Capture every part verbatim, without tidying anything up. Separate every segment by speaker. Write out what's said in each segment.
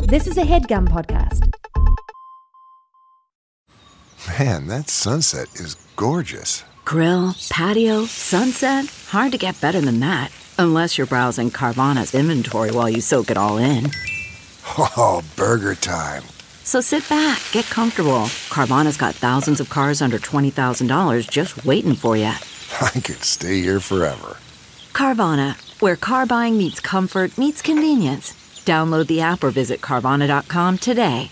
Speaker 1: This is a HeadGum podcast.
Speaker 2: Man, that sunset is gorgeous.
Speaker 3: Grill, patio, sunset. Hard to get better than that. Unless you're browsing Carvana's inventory while you soak it all in.
Speaker 2: Oh, burger time.
Speaker 3: So sit back, get comfortable. Carvana's got thousands of cars under twenty thousand dollars just waiting for you.
Speaker 2: I could stay here forever.
Speaker 3: Carvana, where car buying meets comfort meets convenience. Download the app or visit Carvana dot com today.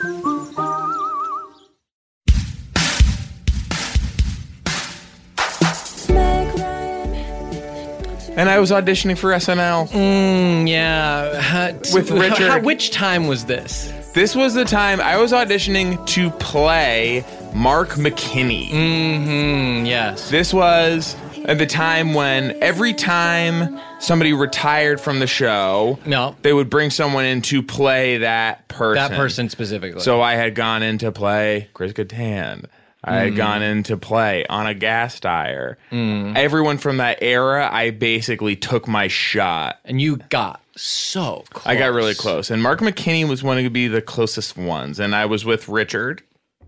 Speaker 4: And I was auditioning for S N L.
Speaker 5: Mm, yeah. Uh,
Speaker 4: With Richard.
Speaker 5: How, which time was this?
Speaker 4: This was the time I was auditioning to play Mark McKinney.
Speaker 5: Mm-hmm, yes.
Speaker 4: This was at the time when every time somebody retired from the show,
Speaker 5: no.
Speaker 4: they would bring someone in to play that person.
Speaker 5: That person specifically.
Speaker 4: So I had gone in to play Chris Kattan. I had mm. gone in to play Anna Gasteyer. Mm. Everyone from that era, I basically took my shot.
Speaker 5: And you got so close.
Speaker 4: I got really close. And Mark McKinney was one to be the closest ones. And I was with Richard.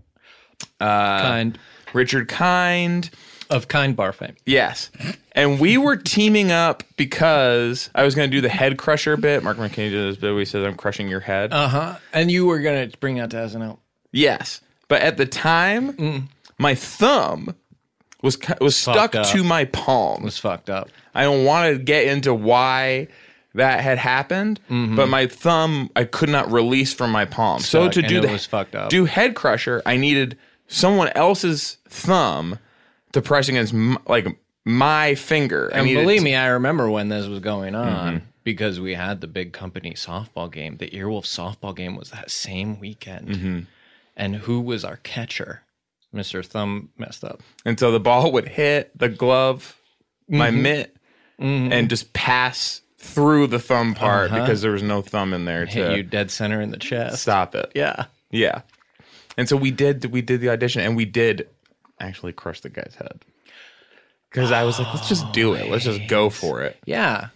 Speaker 4: Uh,
Speaker 5: Kind.
Speaker 4: Richard Kind.
Speaker 5: Of Kind Bar fame.
Speaker 4: Yes. And we were teaming up because I was going to do the head crusher bit. Mark McKinney did this bit where he says, I'm crushing your head.
Speaker 5: Uh-huh. And you were going to bring that to S N L.
Speaker 4: Yes. But at the time, mm. my thumb was was stuck to my palm.
Speaker 5: It was fucked up.
Speaker 4: I don't want to get into why that had happened, mm-hmm. but my thumb I could not release from my palm.
Speaker 5: Stuck,
Speaker 4: so to do
Speaker 5: the
Speaker 4: was
Speaker 5: fucked up.
Speaker 4: do head crusher, I needed someone else's thumb to press against m- like my finger.
Speaker 5: And
Speaker 4: I
Speaker 5: believe
Speaker 4: to,
Speaker 5: me, I remember when this was going on.
Speaker 4: Mm-hmm.
Speaker 5: Because we had the big company softball game. The Earwolf softball game was that same weekend.
Speaker 4: Mm-hmm.
Speaker 5: And who was our catcher? Mister Thumb messed up.
Speaker 4: And so the ball would hit the glove, my
Speaker 5: mm-hmm.
Speaker 4: mitt,
Speaker 5: mm-hmm.
Speaker 4: and just pass through the thumb part uh-huh. because there was no thumb in there.
Speaker 5: Hit
Speaker 4: to
Speaker 5: you dead center in the chest.
Speaker 4: Stop it.
Speaker 5: Yeah.
Speaker 4: Yeah. And so we did we did the audition, and we did actually crush the guy's head. Because I was like, let's just do it. Let's just go for it.
Speaker 5: Yeah.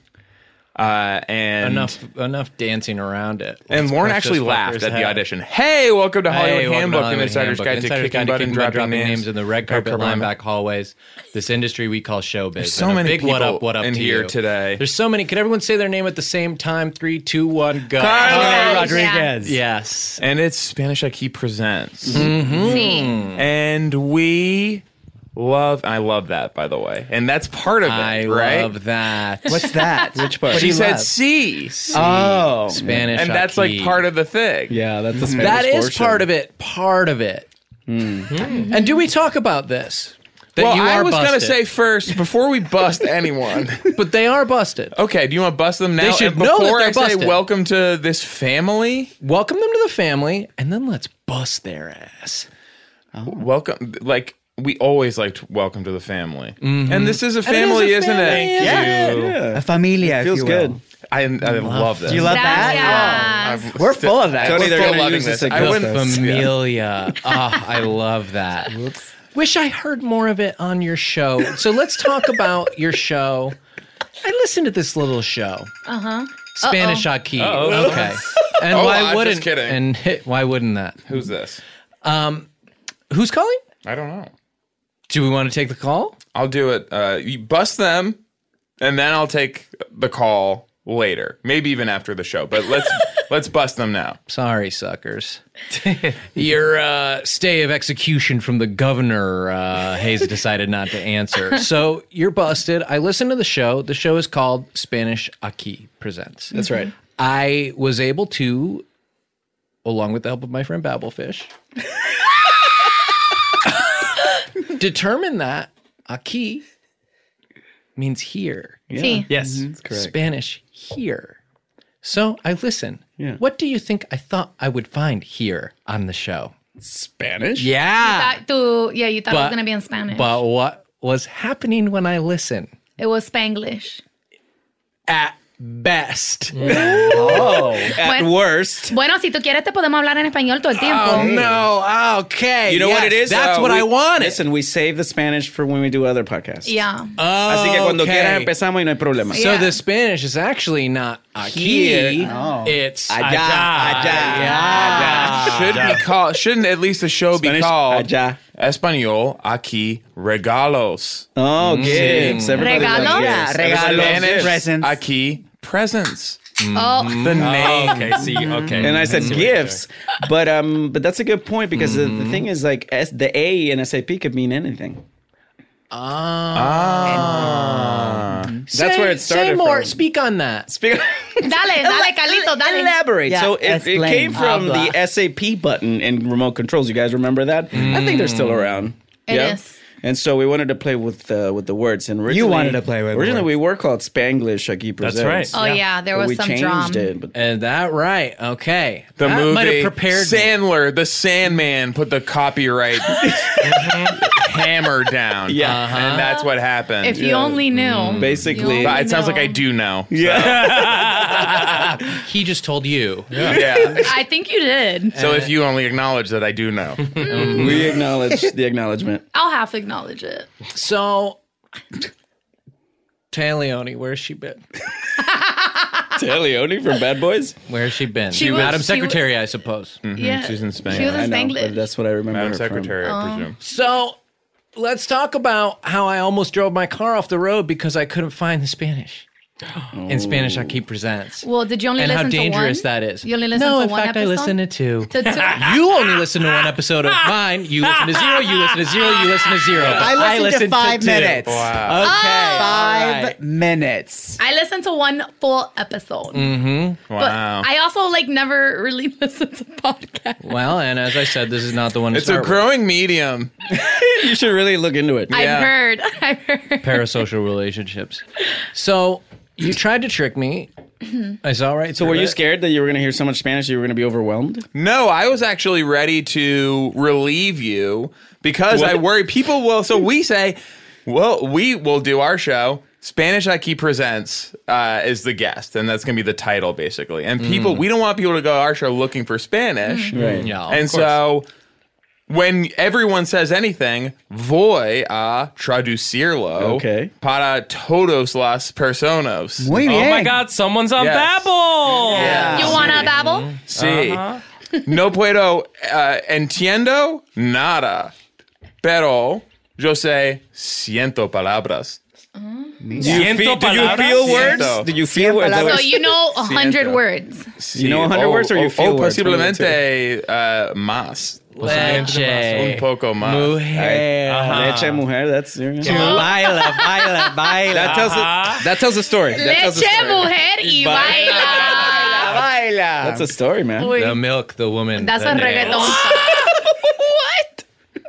Speaker 4: Uh, and
Speaker 5: enough enough dancing around it.
Speaker 4: Let's and Lauren actually laughed at head. the audition. Hey, welcome to Hollywood
Speaker 5: hey,
Speaker 4: Handbook,
Speaker 5: Hollywood
Speaker 4: an insider's guide to kicking butt and dropping names.
Speaker 5: names in the red carpet lineback hallways. This industry we call showbiz.
Speaker 4: There's so many
Speaker 5: big
Speaker 4: people
Speaker 5: what up, what up
Speaker 4: in
Speaker 5: to
Speaker 4: here
Speaker 5: you.
Speaker 4: today.
Speaker 5: There's so many. Can everyone say their name at the same time? Three, two, one, go.
Speaker 4: Carlos
Speaker 5: Rodriguez. Yeah. Yes.
Speaker 4: And it's Spanish Aquí Presents.
Speaker 5: Mm-hmm.
Speaker 6: Sí.
Speaker 4: And we love, I love that, by the way. And that's part of it,
Speaker 5: I
Speaker 4: right?
Speaker 5: I love that.
Speaker 7: What's that?
Speaker 5: Which part?
Speaker 4: She said
Speaker 5: love?
Speaker 4: C.
Speaker 5: C.
Speaker 7: Oh.
Speaker 5: Spanish
Speaker 4: And that's
Speaker 5: Aquí.
Speaker 4: like part of the thing.
Speaker 7: Yeah, that's the Spanish
Speaker 5: That is
Speaker 7: portion.
Speaker 5: part of it. Part of it. Mm. And do we talk about this? That
Speaker 4: well,
Speaker 5: you
Speaker 4: I
Speaker 5: are
Speaker 4: was going to
Speaker 5: busted.
Speaker 4: say first, before we bust anyone.
Speaker 5: But they are busted.
Speaker 4: Okay, do you want to bust them now?
Speaker 5: They should
Speaker 4: and
Speaker 5: know that
Speaker 4: before
Speaker 5: they're
Speaker 4: I say
Speaker 5: busted.
Speaker 4: welcome to this family?
Speaker 5: Welcome them to the family, and then let's bust their ass.
Speaker 4: Oh. Welcome, like, we always liked welcome to the family.
Speaker 5: Mm-hmm.
Speaker 4: And this is a
Speaker 5: And
Speaker 4: family,
Speaker 5: it is a
Speaker 4: isn't
Speaker 5: family,
Speaker 4: it?
Speaker 7: Yeah,
Speaker 4: You.
Speaker 7: yeah. A familia.
Speaker 8: It feels
Speaker 7: if you will.
Speaker 8: good.
Speaker 4: I, I love, love this.
Speaker 7: Do you love that?
Speaker 6: Yes.
Speaker 7: Oh, we're full of that.
Speaker 8: Tony,
Speaker 4: We're
Speaker 8: they're
Speaker 4: full
Speaker 8: gonna
Speaker 4: loving
Speaker 8: use
Speaker 4: this.
Speaker 8: this
Speaker 4: I
Speaker 8: against
Speaker 4: wouldn't.
Speaker 8: us.
Speaker 5: Familia. Ah, I love that. Whoops. Wish I heard more of it on your show. So let's talk about your show. I listened to this little show.
Speaker 6: Uh-huh.
Speaker 5: Spanish Aquí.
Speaker 4: Uh-oh.
Speaker 5: Okay. And
Speaker 4: Oh,
Speaker 5: why
Speaker 4: I'm
Speaker 5: wouldn't
Speaker 4: just kidding.
Speaker 5: and why wouldn't that?
Speaker 4: Who's this?
Speaker 5: Um who's calling?
Speaker 4: I don't know.
Speaker 5: Do we want to take the call?
Speaker 4: I'll do it. Uh, you bust them, and then I'll take the call later. Maybe even after the show. But let's let's bust them now.
Speaker 5: Sorry, suckers. Your uh, stay of execution from the governor, uh, Hayes decided not to answer. So you're busted. I listened to the show. The show is called Spanish Aquí Presents.
Speaker 8: That's right.
Speaker 5: I was able to, along with the help of my friend Babblefish, determine that aquí means here.
Speaker 6: Yeah. Sí.
Speaker 8: Yes, mm-hmm. That's correct.
Speaker 5: Spanish here. So I listen.
Speaker 8: Yeah.
Speaker 5: What do you think I thought I would find here on the show?
Speaker 8: Spanish?
Speaker 5: Yeah.
Speaker 6: Thought to, yeah, you thought it
Speaker 5: But-
Speaker 6: was going to be in Spanish.
Speaker 5: But what was happening when I listened?
Speaker 6: it was Spanglish.
Speaker 5: At best.
Speaker 8: Oh. At
Speaker 6: Bueno.
Speaker 8: worst.
Speaker 6: Bueno, si tú quieres, te podemos hablar en español todo el tiempo.
Speaker 5: Oh, no. Okay.
Speaker 8: You know
Speaker 5: yes,
Speaker 8: what it is?
Speaker 5: That's
Speaker 8: Uh,
Speaker 5: what
Speaker 8: we-
Speaker 5: I wanted.
Speaker 8: Listen, we save the Spanish for when we do other podcasts.
Speaker 6: Yeah.
Speaker 8: Así que cuando
Speaker 5: Okay.
Speaker 8: quieras empezamos y no hay problema.
Speaker 5: So
Speaker 6: Yeah.
Speaker 5: the Spanish is actually not aquí.
Speaker 8: Here.
Speaker 9: Oh.
Speaker 5: It's
Speaker 8: Allá, allá.
Speaker 4: Should be called. Shouldn't at least the show
Speaker 8: Spanish,
Speaker 4: be called
Speaker 8: allá.
Speaker 4: Español aquí regalos?
Speaker 8: Oh, gifts. Everybody
Speaker 6: Regalos?
Speaker 8: loves
Speaker 9: Yeah,
Speaker 8: gifts.
Speaker 9: regalos.
Speaker 8: Everybody loves
Speaker 4: Spanish
Speaker 9: presents.
Speaker 4: aquí presents.
Speaker 6: Oh,
Speaker 4: The name.
Speaker 7: Okay, see, okay.
Speaker 8: And I said gifts, but um, but that's a good point because the, the thing is like S, the A in S A P could mean anything.
Speaker 4: Ah.
Speaker 8: That's
Speaker 5: Say-
Speaker 8: where it started
Speaker 5: Say more.
Speaker 8: from.
Speaker 5: Speak on that.
Speaker 8: Speak-
Speaker 6: dale, dale, Carlito, dale.
Speaker 8: Elaborate.
Speaker 9: Yeah,
Speaker 8: so it, it
Speaker 9: explain.
Speaker 8: came from
Speaker 9: Habla.
Speaker 8: the S A P button in remote controls. You guys remember that? I think they're still around.
Speaker 6: It
Speaker 8: yeah?
Speaker 6: is.
Speaker 8: And so we wanted to play with uh, with the words. And originally,
Speaker 9: wanted to play with
Speaker 8: Originally,
Speaker 9: words.
Speaker 8: we were called Spanglish Aquí Presents.
Speaker 7: right.
Speaker 6: Oh, yeah, there
Speaker 8: But
Speaker 6: was
Speaker 8: we
Speaker 6: some
Speaker 8: changed
Speaker 6: drum.
Speaker 8: it. But
Speaker 5: Is that right? Okay.
Speaker 4: The
Speaker 5: that
Speaker 4: movie
Speaker 5: might have prepared me.
Speaker 4: Sandler, the Sandman, put the copyright hammer down.
Speaker 8: Yeah.
Speaker 4: Uh-huh. And that's what happened.
Speaker 6: If you only knew.
Speaker 8: Mm-hmm. Basically-
Speaker 6: You
Speaker 4: But
Speaker 6: only
Speaker 4: it sounds
Speaker 6: know.
Speaker 4: like I do know.
Speaker 8: yeah.
Speaker 5: He just told you.
Speaker 4: Yeah.
Speaker 6: I think you did.
Speaker 4: So if you only acknowledge that I do know.
Speaker 8: we acknowledge the acknowledgement.
Speaker 6: I'll have to acknowledge it.
Speaker 5: So, Taleone, where's she been?
Speaker 8: Leone from Bad Boys.
Speaker 5: Where's she been?
Speaker 6: She was-
Speaker 5: Madam
Speaker 6: she
Speaker 5: Secretary, I suppose.
Speaker 6: Yeah.
Speaker 4: She's in Spain.
Speaker 6: She was
Speaker 8: I
Speaker 6: in
Speaker 8: know,
Speaker 6: Spanglish.
Speaker 8: but that's what I remember.
Speaker 4: Madam
Speaker 8: her from.
Speaker 4: Secretary, I presume.
Speaker 5: So, let's talk about how I almost drove my car off the road because I couldn't find the Spanish. In Spanish, Aki presents.
Speaker 6: Well, did you only
Speaker 5: and how
Speaker 6: listen to one?
Speaker 5: dangerous that is.
Speaker 6: You only listen
Speaker 5: no,
Speaker 6: to
Speaker 5: in
Speaker 6: one
Speaker 5: fact,
Speaker 6: episode?
Speaker 5: I listened to two.
Speaker 6: To two?
Speaker 5: You only listen to one episode of mine. You listen to zero. You listen to zero. You listen to zero. But
Speaker 9: I listened to five
Speaker 5: two.
Speaker 9: minutes.
Speaker 4: Wow.
Speaker 5: Okay.
Speaker 9: Five
Speaker 5: all right.
Speaker 9: minutes.
Speaker 6: I listened to one full episode.
Speaker 5: Mm.
Speaker 6: But
Speaker 4: Wow.
Speaker 6: I also like never really listened to podcasts.
Speaker 5: Well, and as I said, this is not the one to
Speaker 4: It's a
Speaker 5: start with.
Speaker 4: growing medium.
Speaker 8: You should really look into it.
Speaker 6: I've
Speaker 4: Yeah.
Speaker 6: heard. I've heard.
Speaker 5: Parasocial relationships. So you tried to trick me. I saw right.
Speaker 8: So were you scared that you were going to hear so much Spanish you were going to be overwhelmed?
Speaker 4: No, I was actually ready to relieve you because I worry people will. So we say, well, we will do our show. Spanish Aki Presents uh, is the guest, and that's going to be the title, basically. And people, we don't want people to go to our show looking for Spanish.
Speaker 8: Right.
Speaker 5: Yeah. of
Speaker 4: And
Speaker 5: course.
Speaker 4: so when everyone says anything, voy a traducirlo
Speaker 8: Okay.
Speaker 4: para todos las personas.
Speaker 9: Muy bien.
Speaker 7: Oh my God, someone's on
Speaker 4: Yes.
Speaker 7: Babbel.
Speaker 4: Yeah.
Speaker 6: You want to babble?
Speaker 4: Sí. No puedo uh, entiendo nada, pero yo sé ciento palabras.
Speaker 8: Do you, feel, do you
Speaker 7: palabras?
Speaker 8: feel words?
Speaker 4: Ciento.
Speaker 8: Do you feel words? That
Speaker 6: So
Speaker 8: was-
Speaker 6: you know a hundred
Speaker 4: Siento.
Speaker 6: words.
Speaker 8: You know a hundred
Speaker 4: O-
Speaker 8: words or you
Speaker 4: o-
Speaker 8: feel
Speaker 4: o
Speaker 8: words?
Speaker 4: posiblemente uh, más.
Speaker 5: Leche.
Speaker 4: Un poco más.
Speaker 5: Mujer.
Speaker 8: Leche mujer. That's
Speaker 9: Baila, baila, baila.
Speaker 8: that tells a, that tells a story. That tells a
Speaker 6: Leche,
Speaker 8: story.
Speaker 6: mujer y baila.
Speaker 9: baila.
Speaker 8: That's a story, man.
Speaker 6: Uy,
Speaker 5: The milk, the woman.
Speaker 6: that's
Speaker 5: the
Speaker 6: a
Speaker 5: nails.
Speaker 6: reggaeton. What?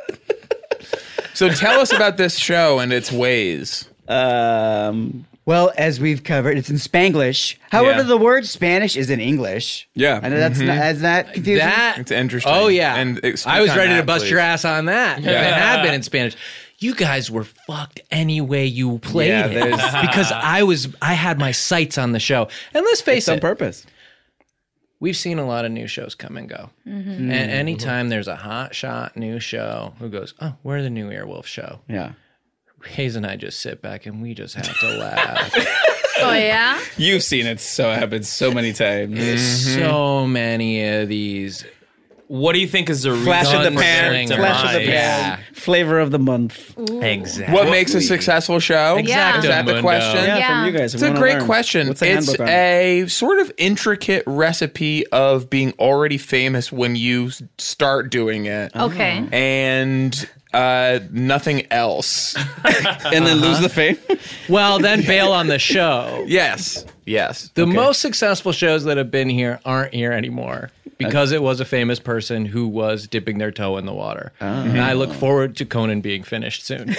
Speaker 4: So tell us about this show and its ways.
Speaker 8: Um,
Speaker 9: Well, as we've covered, it's in Spanglish. However,
Speaker 4: Yeah.
Speaker 9: the word Spanish is in English.
Speaker 8: Yeah.
Speaker 9: And that's not, is that confusing?
Speaker 5: That
Speaker 4: It's interesting.
Speaker 5: Oh yeah,
Speaker 4: And it- speak
Speaker 5: I was
Speaker 4: on
Speaker 5: ready
Speaker 4: that,
Speaker 5: to bust
Speaker 4: please.
Speaker 5: your ass on that. If it had been in Spanish. You guys were fucked any way you played
Speaker 8: Yeah,
Speaker 5: it
Speaker 8: there's-
Speaker 5: because I was I had my sights on the show. And let's face
Speaker 8: it's on
Speaker 5: it,
Speaker 8: purpose.
Speaker 5: we've seen a lot of new shows come and go. And anytime there's a hot shot new show, who goes, "Oh, we're the new Earwolf show."
Speaker 8: Yeah.
Speaker 5: Hayes and I just sit back and we just have to laugh.
Speaker 6: Oh yeah.
Speaker 8: You've seen it so happen so many times.
Speaker 5: So many of these.
Speaker 7: What do you think is the
Speaker 8: Flash in the
Speaker 7: reason
Speaker 8: pan.
Speaker 7: for
Speaker 8: Flash in the
Speaker 7: demise?
Speaker 8: pan. Flavor of the month.
Speaker 5: Exactly.
Speaker 4: What makes a successful show?
Speaker 6: Exactly.
Speaker 4: Is that the
Speaker 5: Mundo.
Speaker 4: question?
Speaker 8: Yeah,
Speaker 6: Yeah.
Speaker 8: from you guys.
Speaker 4: It's a great question.
Speaker 8: What's the
Speaker 4: It's
Speaker 8: handbook on it?
Speaker 4: a sort of intricate recipe of being already famous when you s- start doing it,
Speaker 6: Okay.
Speaker 4: and uh, nothing else.
Speaker 8: and then lose the fame.
Speaker 5: Well, then bail on the show.
Speaker 4: Yes, yes.
Speaker 5: The most successful shows that have been here aren't here anymore because it was a famous person who was dipping their toe in the water. And I look forward to Conan being finished soon.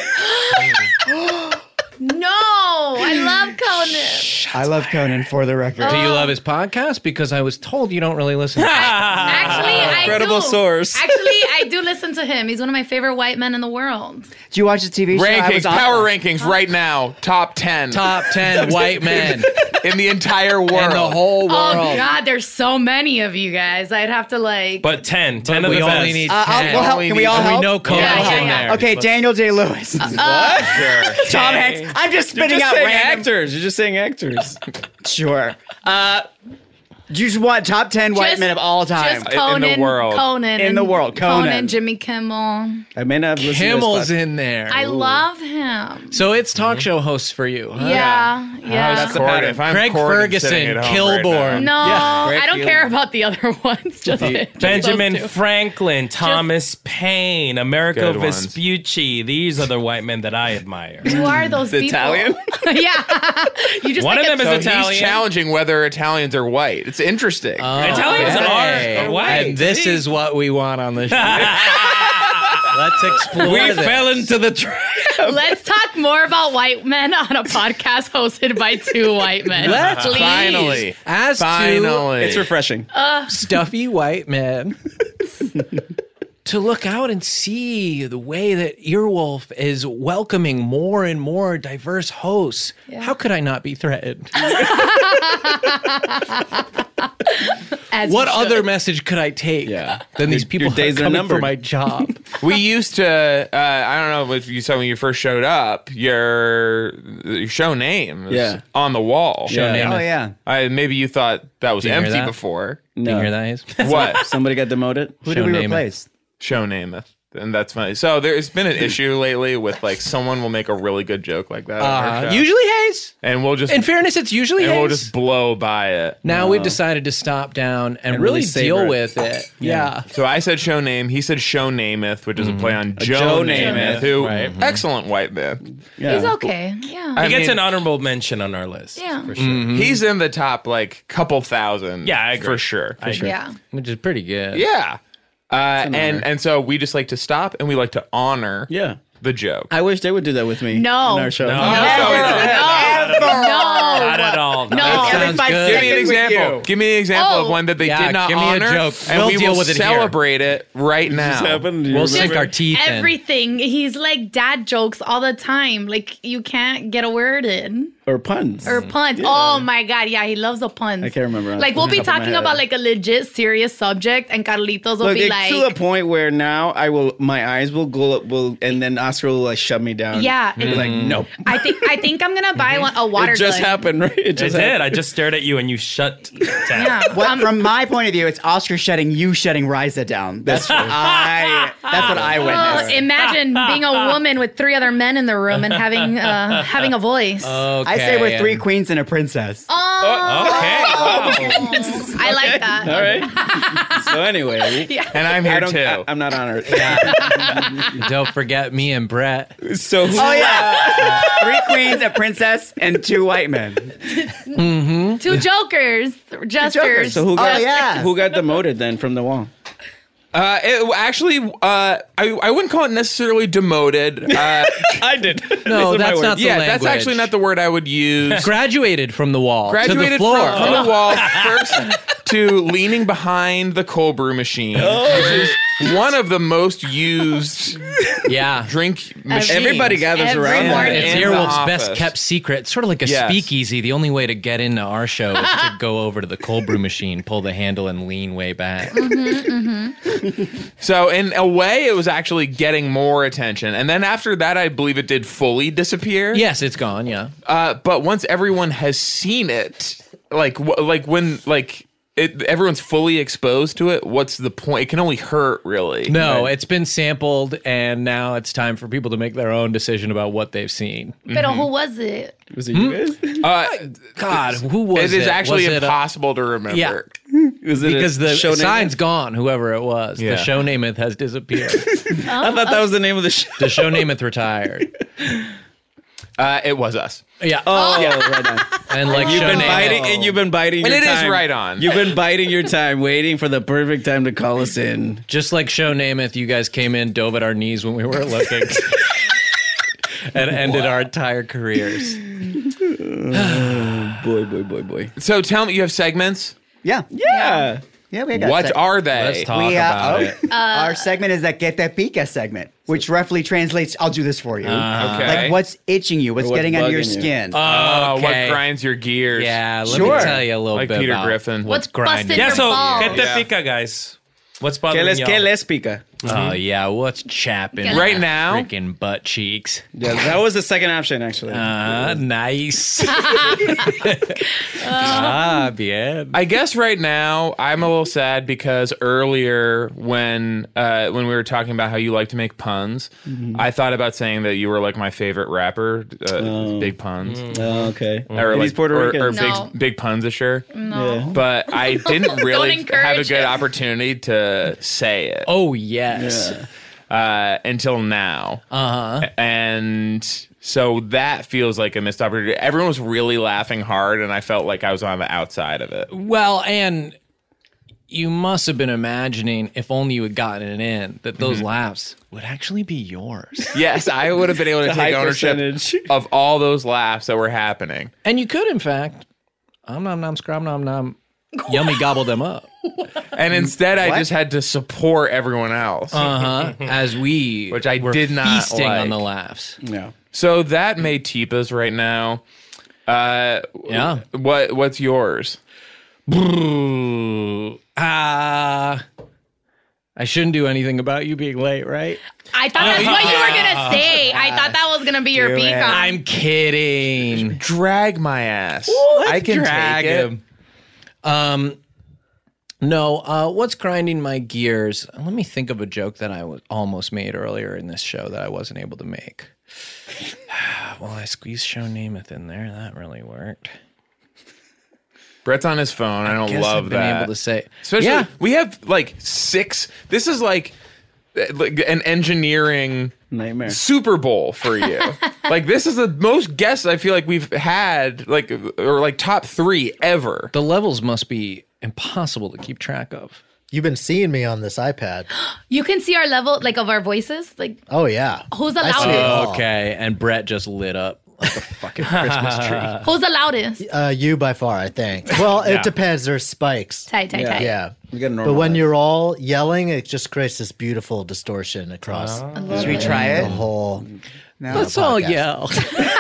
Speaker 6: No, I love Conan.
Speaker 9: I love Conan, for the record.
Speaker 5: Do you love his podcast? Because I was told you don't really listen. to it.
Speaker 6: Actually, I
Speaker 8: Incredible
Speaker 6: do.
Speaker 8: source.
Speaker 6: Actually, I I do listen to him. He's one of my favorite white men in the world.
Speaker 9: Do you watch the T V show? I
Speaker 4: Rankings,
Speaker 9: was on-
Speaker 4: power rankings right now. Top ten.
Speaker 5: Top ten white men
Speaker 4: in the entire world.
Speaker 5: in the whole world.
Speaker 6: Oh God, there's so many of you guys. I'd have to like.
Speaker 7: But ten. ten of
Speaker 5: we
Speaker 7: the
Speaker 5: only
Speaker 7: best.
Speaker 5: need
Speaker 9: Uh, I'll-
Speaker 5: ten.
Speaker 9: we'll help-
Speaker 4: Only
Speaker 9: can we
Speaker 4: need-
Speaker 9: all
Speaker 5: and we
Speaker 9: help?
Speaker 5: know Conan's
Speaker 6: Yeah, yeah,
Speaker 5: in
Speaker 6: yeah.
Speaker 5: there.
Speaker 9: Okay, Daniel Day Lewis.
Speaker 4: Sure.
Speaker 9: Tom Hanks. I'm just
Speaker 8: You're
Speaker 9: spitting
Speaker 8: just
Speaker 9: out
Speaker 8: saying
Speaker 9: random.
Speaker 8: actors. You're just saying actors.
Speaker 9: Sure. Uh, you just want top ten white
Speaker 6: Just-
Speaker 9: men of all time.
Speaker 6: Just Conan,
Speaker 4: in the world.
Speaker 6: Conan,
Speaker 9: In
Speaker 6: and
Speaker 9: the world, Conan.
Speaker 6: Jimmy Kimmel.
Speaker 8: I may not have listened
Speaker 5: Kimmel's
Speaker 8: to this
Speaker 5: in there.
Speaker 6: I love him.
Speaker 5: So it's talk show hosts for you. Huh?
Speaker 6: Yeah, yeah.
Speaker 8: that's the
Speaker 4: Corden,
Speaker 8: pattern.
Speaker 4: if I'm
Speaker 5: Craig
Speaker 4: Corden sitting
Speaker 5: Ferguson,
Speaker 4: at home right
Speaker 5: Kilborn.
Speaker 6: no,
Speaker 8: Yeah, Greg
Speaker 6: I don't
Speaker 8: Gillen.
Speaker 6: care about the other ones. Just, just
Speaker 7: Benjamin
Speaker 6: those two.
Speaker 7: Franklin, Thomas Paine, Americo
Speaker 4: Good ones.
Speaker 7: Vespucci. These are the white men that I admire.
Speaker 6: Who are those
Speaker 8: The
Speaker 6: people?
Speaker 8: Italian?
Speaker 6: yeah, you just
Speaker 7: One
Speaker 6: like
Speaker 7: of them
Speaker 6: a-
Speaker 7: is
Speaker 4: So
Speaker 7: Italian.
Speaker 4: he's challenging whether Italians are white. It's interesting.
Speaker 7: Italians
Speaker 5: Okay.
Speaker 7: are white.
Speaker 5: And this is what we want on the show. Let's explore
Speaker 8: We
Speaker 5: this.
Speaker 8: fell into the trap.
Speaker 6: Let's talk more about white men on a podcast hosted by two white men.
Speaker 5: Let's
Speaker 6: Please.
Speaker 4: Finally.
Speaker 5: As
Speaker 4: Finally.
Speaker 8: It's refreshing.
Speaker 5: to stuffy white men to look out and see the way that Earwolf is welcoming more and more diverse hosts. How could I not be threatened?
Speaker 6: As
Speaker 5: What
Speaker 6: you should.
Speaker 5: other message could I take
Speaker 8: Yeah.
Speaker 5: than these
Speaker 8: Your-
Speaker 5: people
Speaker 8: your days
Speaker 5: are
Speaker 8: are
Speaker 5: coming for
Speaker 8: numbered.
Speaker 5: my job?
Speaker 4: we used to, uh, I don't know if you saw when you first showed up, your, your show name is
Speaker 8: Yeah.
Speaker 4: on the wall.
Speaker 8: Yeah.
Speaker 5: name
Speaker 9: Oh
Speaker 5: is-
Speaker 9: yeah.
Speaker 4: I, maybe you thought that was
Speaker 5: Did you hear
Speaker 4: empty
Speaker 5: that?
Speaker 4: before.
Speaker 5: Did you hear that, Hayes?
Speaker 4: What?
Speaker 8: Somebody got demoted.
Speaker 9: Who
Speaker 5: Show
Speaker 9: did we
Speaker 5: name it.
Speaker 9: replace?
Speaker 4: Show Namath. And that's funny. So there's been an issue lately with like someone will make a really good joke like that. on our
Speaker 5: Uh,
Speaker 4: show.
Speaker 5: usually Hayes.
Speaker 4: and we'll just
Speaker 5: In fairness, it's usually
Speaker 4: and
Speaker 5: Hayes.
Speaker 4: we'll just blow by it.
Speaker 5: Now we've decided to stop down and,
Speaker 8: And
Speaker 5: really,
Speaker 8: really savor
Speaker 5: deal
Speaker 8: it.
Speaker 5: with it. Yeah.
Speaker 4: So I said show name. He said show Namath, which is a play on Joe,
Speaker 8: Joe
Speaker 4: Namath,
Speaker 8: Namath,
Speaker 4: who
Speaker 5: right.
Speaker 4: excellent white man.
Speaker 8: Yeah.
Speaker 6: He's okay. Yeah.
Speaker 4: I
Speaker 7: He gets
Speaker 4: mean,
Speaker 7: an honorable mention on our list.
Speaker 6: Yeah.
Speaker 7: For sure.
Speaker 4: He's in the top like couple thousand.
Speaker 7: Yeah, I agree.
Speaker 4: for sure.
Speaker 7: I agree.
Speaker 6: yeah.
Speaker 5: Which is pretty good.
Speaker 4: Yeah. Uh, and
Speaker 8: honor.
Speaker 4: and so we just like to stop and we like to honor
Speaker 8: Yeah.
Speaker 4: the joke.
Speaker 8: I wish they would do that with me.
Speaker 6: No.
Speaker 8: On our show.
Speaker 7: No.
Speaker 6: No.
Speaker 7: Not
Speaker 6: No.
Speaker 7: at all.
Speaker 6: No.
Speaker 5: That
Speaker 9: Every
Speaker 5: sounds
Speaker 9: five
Speaker 5: good.
Speaker 4: Give me an
Speaker 9: seconds with
Speaker 4: example.
Speaker 9: you.
Speaker 4: Give me an example
Speaker 6: Oh.
Speaker 4: of one that they
Speaker 5: Yeah,
Speaker 4: did not
Speaker 5: give me a
Speaker 4: honor,
Speaker 5: joke.
Speaker 4: and
Speaker 5: We'll
Speaker 4: we
Speaker 5: deal
Speaker 4: will
Speaker 5: with it here.
Speaker 4: celebrate it right now.
Speaker 8: This happened. Do you
Speaker 5: We'll
Speaker 8: remember?
Speaker 5: sink our teeth in.
Speaker 6: Everything. He's like dad jokes all the time. Like you can't get a word in.
Speaker 8: Or puns.
Speaker 6: Or puns. Oh my God. Yeah, he loves the puns.
Speaker 8: I can't remember.
Speaker 6: Like we'll be
Speaker 8: Off the top of my
Speaker 6: talking
Speaker 8: head.
Speaker 6: about like a legit serious subject and Carlitos will
Speaker 8: Look,
Speaker 6: be
Speaker 8: it's
Speaker 6: like,
Speaker 8: to the point where now I will, my eyes will go up, will, and then Oscar will like shut me down.
Speaker 6: yeah.
Speaker 8: Be
Speaker 6: it's-
Speaker 8: like, nope.
Speaker 6: I think I think I'm gonna buy one, a water
Speaker 8: It just
Speaker 6: gun.
Speaker 8: happened, right? It
Speaker 7: It
Speaker 8: just
Speaker 7: did.
Speaker 8: happened.
Speaker 7: I just stared at you and you shut down.
Speaker 6: Yeah.
Speaker 9: What,
Speaker 6: Um,
Speaker 9: from my point of view, it's Oscar shutting you, shutting Riza down. That's what I. That's what I
Speaker 6: well,
Speaker 9: witnessed.
Speaker 6: imagine being a woman with three other men in the room and having uh, having a voice.
Speaker 5: Okay.
Speaker 9: I say we're three queens and a princess.
Speaker 6: oh,
Speaker 7: Okay.
Speaker 6: I like that.
Speaker 8: All right. So anyway,
Speaker 4: And I'm here
Speaker 8: I don't.
Speaker 4: too.
Speaker 8: I, I'm not honored.
Speaker 5: Don't forget me and Brett.
Speaker 8: So who?
Speaker 9: Oh yeah, three queens, a princess, and two white men.
Speaker 6: Two jokers, jesters.
Speaker 8: So who
Speaker 9: Oh,
Speaker 8: got?
Speaker 9: yeah.
Speaker 8: Who got demoted then from the wall?
Speaker 4: Uh, it, actually, uh, I I wouldn't call it necessarily demoted. Uh,
Speaker 8: I did.
Speaker 5: No, that's not the
Speaker 4: yeah,
Speaker 5: language.
Speaker 4: that's actually not the word I would use.
Speaker 5: Graduated from the wall to the
Speaker 4: Graduated
Speaker 5: floor.
Speaker 4: from, from the wall first to leaning behind the cold brew machine, which is one of the most used
Speaker 5: yeah.
Speaker 4: drink machines.
Speaker 8: Everybody gathers
Speaker 6: Every
Speaker 8: around.
Speaker 6: morning.
Speaker 8: that.
Speaker 5: It's
Speaker 4: in the
Speaker 5: Earwolf's
Speaker 4: office.
Speaker 5: best kept secret. It's sort of like a
Speaker 4: Yes.
Speaker 5: speakeasy. The only way to get into our show is to go over to the cold brew machine, pull the handle, and lean way back.
Speaker 4: So in a way, it was actually getting more attention, and then after that, I believe it did fully disappear.
Speaker 5: Yes, it's gone. Yeah.
Speaker 4: Uh, but once everyone has seen it, like wh- like when like it, everyone's fully exposed to it, what's the point? It can only hurt, really.
Speaker 5: No, it's been sampled, and now it's time for people to make their own decision about what they've seen.
Speaker 6: Pero who was it?
Speaker 8: Was it you guys?
Speaker 4: Uh,
Speaker 5: God, who was
Speaker 4: it
Speaker 5: it?
Speaker 4: is actually
Speaker 5: Was it a-
Speaker 4: impossible to remember.
Speaker 5: Yeah.
Speaker 8: Was it a
Speaker 5: because the
Speaker 8: show name?
Speaker 5: sign's gone, whoever it was.
Speaker 4: Yeah.
Speaker 5: The show nameth has disappeared.
Speaker 8: I thought that was the name of the show.
Speaker 5: The show nameth retired.
Speaker 4: Uh, it was us.
Speaker 5: Yeah.
Speaker 8: Oh, yeah, right on.
Speaker 5: And like
Speaker 8: You've
Speaker 5: show
Speaker 8: been
Speaker 5: nameth.
Speaker 8: biting, and you've been biting.
Speaker 4: And
Speaker 8: your
Speaker 4: it is
Speaker 8: time.
Speaker 4: right on.
Speaker 8: You've been biding your time, waiting for the perfect time to call us in.
Speaker 5: Just like show nameth, you guys came in, dove at our knees when we were looking. And ended our entire careers.
Speaker 8: Boy, boy, boy, boy.
Speaker 4: So tell me, you have segments?
Speaker 9: Yeah.
Speaker 8: Yeah.
Speaker 9: Yeah, we got
Speaker 4: What
Speaker 9: seg-
Speaker 4: are they?
Speaker 7: Let's talk
Speaker 9: We, uh,
Speaker 7: about
Speaker 9: oh,
Speaker 7: it.
Speaker 9: Our segment is that Get That Pica segment, which roughly translates, I'll do this for you.
Speaker 4: Okay.
Speaker 9: Like what's itching you? What's,
Speaker 8: Or what's
Speaker 9: getting under your
Speaker 8: bugging you.
Speaker 9: skin?
Speaker 4: Oh,
Speaker 5: Okay.
Speaker 4: what grinds your gears?
Speaker 5: Yeah, let
Speaker 9: Sure.
Speaker 5: me tell you a little
Speaker 4: Like
Speaker 5: bit
Speaker 4: Peter
Speaker 5: about
Speaker 4: Griffin.
Speaker 6: What's
Speaker 5: grinding.
Speaker 6: busted
Speaker 7: Yeah,
Speaker 6: your
Speaker 7: so
Speaker 6: balls?
Speaker 7: get the
Speaker 4: Yeah.
Speaker 7: pica, guys. What's
Speaker 8: ¿Qué
Speaker 7: bothering
Speaker 8: les,
Speaker 7: y'all?
Speaker 8: ¿Qué les pica?
Speaker 5: Oh yeah, what's chapping
Speaker 6: Get
Speaker 4: Right
Speaker 6: it.
Speaker 4: now,
Speaker 5: freaking butt cheeks?
Speaker 8: Yeah, that was the second option, actually.
Speaker 5: Ah, nice. ah, bien.
Speaker 4: I guess right now I'm a little sad because earlier when uh, when we were talking about how you like to make puns, I thought about saying that you were like my favorite rapper, uh, Big Puns,
Speaker 8: oh, okay.
Speaker 4: or
Speaker 8: He's
Speaker 4: like
Speaker 8: Puerto
Speaker 4: or,
Speaker 8: Rican.
Speaker 4: or
Speaker 6: No.
Speaker 4: Big Big Punsisher.
Speaker 6: No.
Speaker 8: Yeah.
Speaker 4: But I didn't really have a
Speaker 6: encourage
Speaker 4: good
Speaker 6: him.
Speaker 4: opportunity to say it
Speaker 5: Oh yes.
Speaker 4: uh, until now.
Speaker 5: Uh huh.
Speaker 4: And so that feels like a missed opportunity. Everyone was really laughing hard, and I felt like I was on the outside of it.
Speaker 5: Well, and you must have been imagining, if only you had gotten it in, that those
Speaker 4: Mm-hmm.
Speaker 5: laughs would actually be yours.
Speaker 4: Yes, I would have been able to
Speaker 8: It's a
Speaker 4: take
Speaker 8: high
Speaker 4: ownership
Speaker 8: percentage.
Speaker 4: of all those laughs that were happening.
Speaker 5: And you could, in fact, om nom nom scrum nom nom, yummy gobble them up.
Speaker 4: And instead, I
Speaker 9: What?
Speaker 4: just had to support everyone else.
Speaker 5: Uh huh. As we,
Speaker 4: Which I
Speaker 5: were
Speaker 4: did not
Speaker 5: feasting on
Speaker 4: like.
Speaker 5: the laughs.
Speaker 8: Yeah.
Speaker 4: So that made Tipa's right now. Uh,
Speaker 5: Yeah.
Speaker 4: What What's yours?
Speaker 5: Ah. I shouldn't do anything about you being late, right?
Speaker 6: I thought that's what you were gonna say. I thought that was gonna be your
Speaker 9: Do it.
Speaker 6: peacock.
Speaker 5: I'm kidding.
Speaker 4: Drag my ass. I can
Speaker 5: drag
Speaker 4: take it.
Speaker 5: him. Um, no. Uh, what's grinding my gears? Let me think of a joke that I was almost made earlier in this show that I wasn't able to make. Well, I squeezed Show Namath in there. That really worked.
Speaker 4: Brett's on his phone. I don't
Speaker 5: Guess
Speaker 4: love
Speaker 5: I've been
Speaker 4: that.
Speaker 5: able to say,
Speaker 4: Especially,
Speaker 5: yeah.
Speaker 4: we have like six. This is like, like an engineering
Speaker 8: Nightmare.
Speaker 4: Super Bowl for you. Like, this is the most guests I feel like we've had, like, or like top three ever.
Speaker 5: The levels must be impossible to keep track of.
Speaker 10: You've been seeing me on this iPad.
Speaker 6: You can see our level, like, of our voices. Like,
Speaker 10: Oh, yeah.
Speaker 6: who's the
Speaker 10: I see it
Speaker 6: loudest?
Speaker 10: all.
Speaker 5: Okay, and Brett just lit up like a fucking Christmas tree.
Speaker 6: Who's the loudest?
Speaker 10: Uh, you by far, I think. Well,
Speaker 7: Yeah.
Speaker 10: it depends. There's spikes.
Speaker 6: Tight, tight,
Speaker 8: Yeah.
Speaker 6: tight.
Speaker 10: Yeah.
Speaker 8: We gotta
Speaker 10: But when
Speaker 8: normalize.
Speaker 10: you're all yelling, it just creates this beautiful distortion across
Speaker 9: Should we try
Speaker 10: the
Speaker 9: it?
Speaker 10: whole.
Speaker 9: No.
Speaker 5: Let's all
Speaker 10: podcast.
Speaker 5: yell.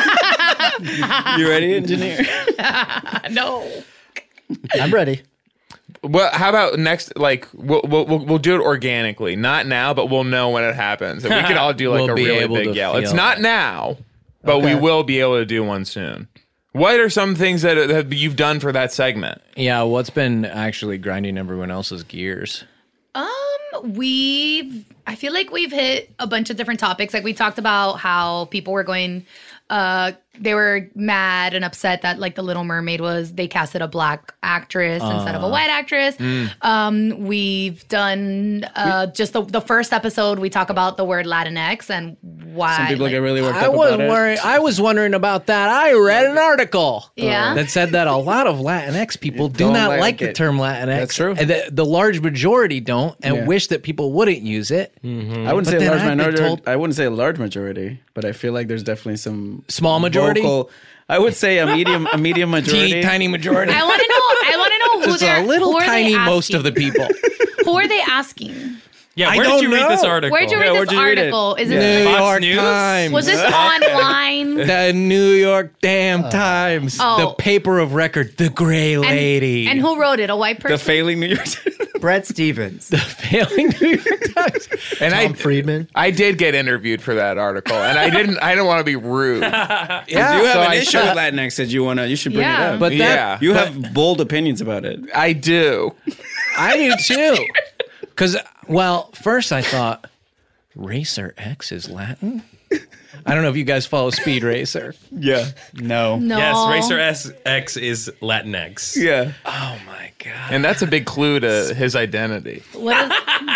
Speaker 8: You ready, engineer?
Speaker 6: No.
Speaker 10: I'm ready.
Speaker 4: Well, how about next? Like, we'll, we'll we'll we'll do it organically. Not now, but we'll know when it happens. And we could all do like
Speaker 5: We'll
Speaker 4: a
Speaker 5: be
Speaker 4: really
Speaker 5: able
Speaker 4: big
Speaker 5: to
Speaker 4: yell. It's
Speaker 5: feel
Speaker 4: not
Speaker 5: it.
Speaker 4: now, but
Speaker 10: Okay.
Speaker 4: we will be able to do one soon. What are some things that that you've done for that segment?
Speaker 5: Yeah, what's been actually grinding everyone else's gears?
Speaker 6: Um, we've, I feel like we've hit a bunch of different topics. Like, we talked about how people were going, uh, they were mad and upset that, like, The Little Mermaid was, they casted a black actress instead of a white actress. Um, we've done, uh, just the, the first episode, we talk about the word Latinx and why.
Speaker 8: Some people
Speaker 6: like-
Speaker 8: get really worked
Speaker 5: I
Speaker 8: up
Speaker 5: was
Speaker 8: about it.
Speaker 5: worried. I was wondering about that. I read an article
Speaker 6: Yeah?
Speaker 5: that said that a lot of Latinx people do
Speaker 8: Don't
Speaker 5: not
Speaker 8: like
Speaker 5: like the
Speaker 8: it.
Speaker 5: term Latinx.
Speaker 8: That's true.
Speaker 5: And the, the large majority don't, and
Speaker 8: Yeah.
Speaker 5: wish that people wouldn't use it.
Speaker 8: I wouldn't
Speaker 5: But
Speaker 8: say a
Speaker 5: then
Speaker 8: large
Speaker 5: I've been
Speaker 8: minority.
Speaker 5: told-
Speaker 8: I wouldn't say a large majority, but I feel like there's definitely some
Speaker 5: Small majority?
Speaker 8: vocal- I would say a medium, a medium majority.
Speaker 5: Teeny tiny majority.
Speaker 6: I want to know, I want to know who
Speaker 5: Just
Speaker 6: they're,
Speaker 5: a little
Speaker 6: who are they
Speaker 5: tiny most of the
Speaker 6: asking?
Speaker 5: people.
Speaker 6: Who are they asking?
Speaker 7: Yeah,
Speaker 5: I
Speaker 7: where
Speaker 5: don't
Speaker 7: did you read this
Speaker 5: know.
Speaker 7: article?
Speaker 6: Where'd you
Speaker 8: Yeah,
Speaker 6: read
Speaker 8: where'd
Speaker 6: this
Speaker 8: you read it?
Speaker 6: article? Is
Speaker 5: New
Speaker 6: this,
Speaker 7: Fox
Speaker 5: York
Speaker 7: News?
Speaker 5: Times.
Speaker 6: was this online?
Speaker 5: The New York damn Times.
Speaker 6: Oh.
Speaker 5: The paper of record. The Gray Lady.
Speaker 6: And who wrote it? A white person?
Speaker 8: The failing New York.
Speaker 9: Brett Stevens.
Speaker 5: failing New York Times.
Speaker 4: And
Speaker 10: Tom
Speaker 4: I
Speaker 10: Friedman.
Speaker 4: I did get interviewed for that article, and I didn't. I didn't want to be rude.
Speaker 5: Yeah.
Speaker 8: you have
Speaker 4: so
Speaker 8: an
Speaker 4: I
Speaker 8: issue
Speaker 4: said-
Speaker 8: with Latinx that you wanna. You should bring
Speaker 6: Yeah.
Speaker 8: it up.
Speaker 5: But that,
Speaker 4: Yeah.
Speaker 8: you have bold opinions about it.
Speaker 4: I do.
Speaker 5: I do too. Because, well, first I thought, Racer X is Latin? I don't know if you guys follow Speed Racer.
Speaker 8: Yeah.
Speaker 9: No.
Speaker 6: No.
Speaker 7: Yes, Racer S X is Latinx.
Speaker 8: Yeah.
Speaker 5: Oh my God.
Speaker 4: And that's a big clue to his identity.
Speaker 6: What is,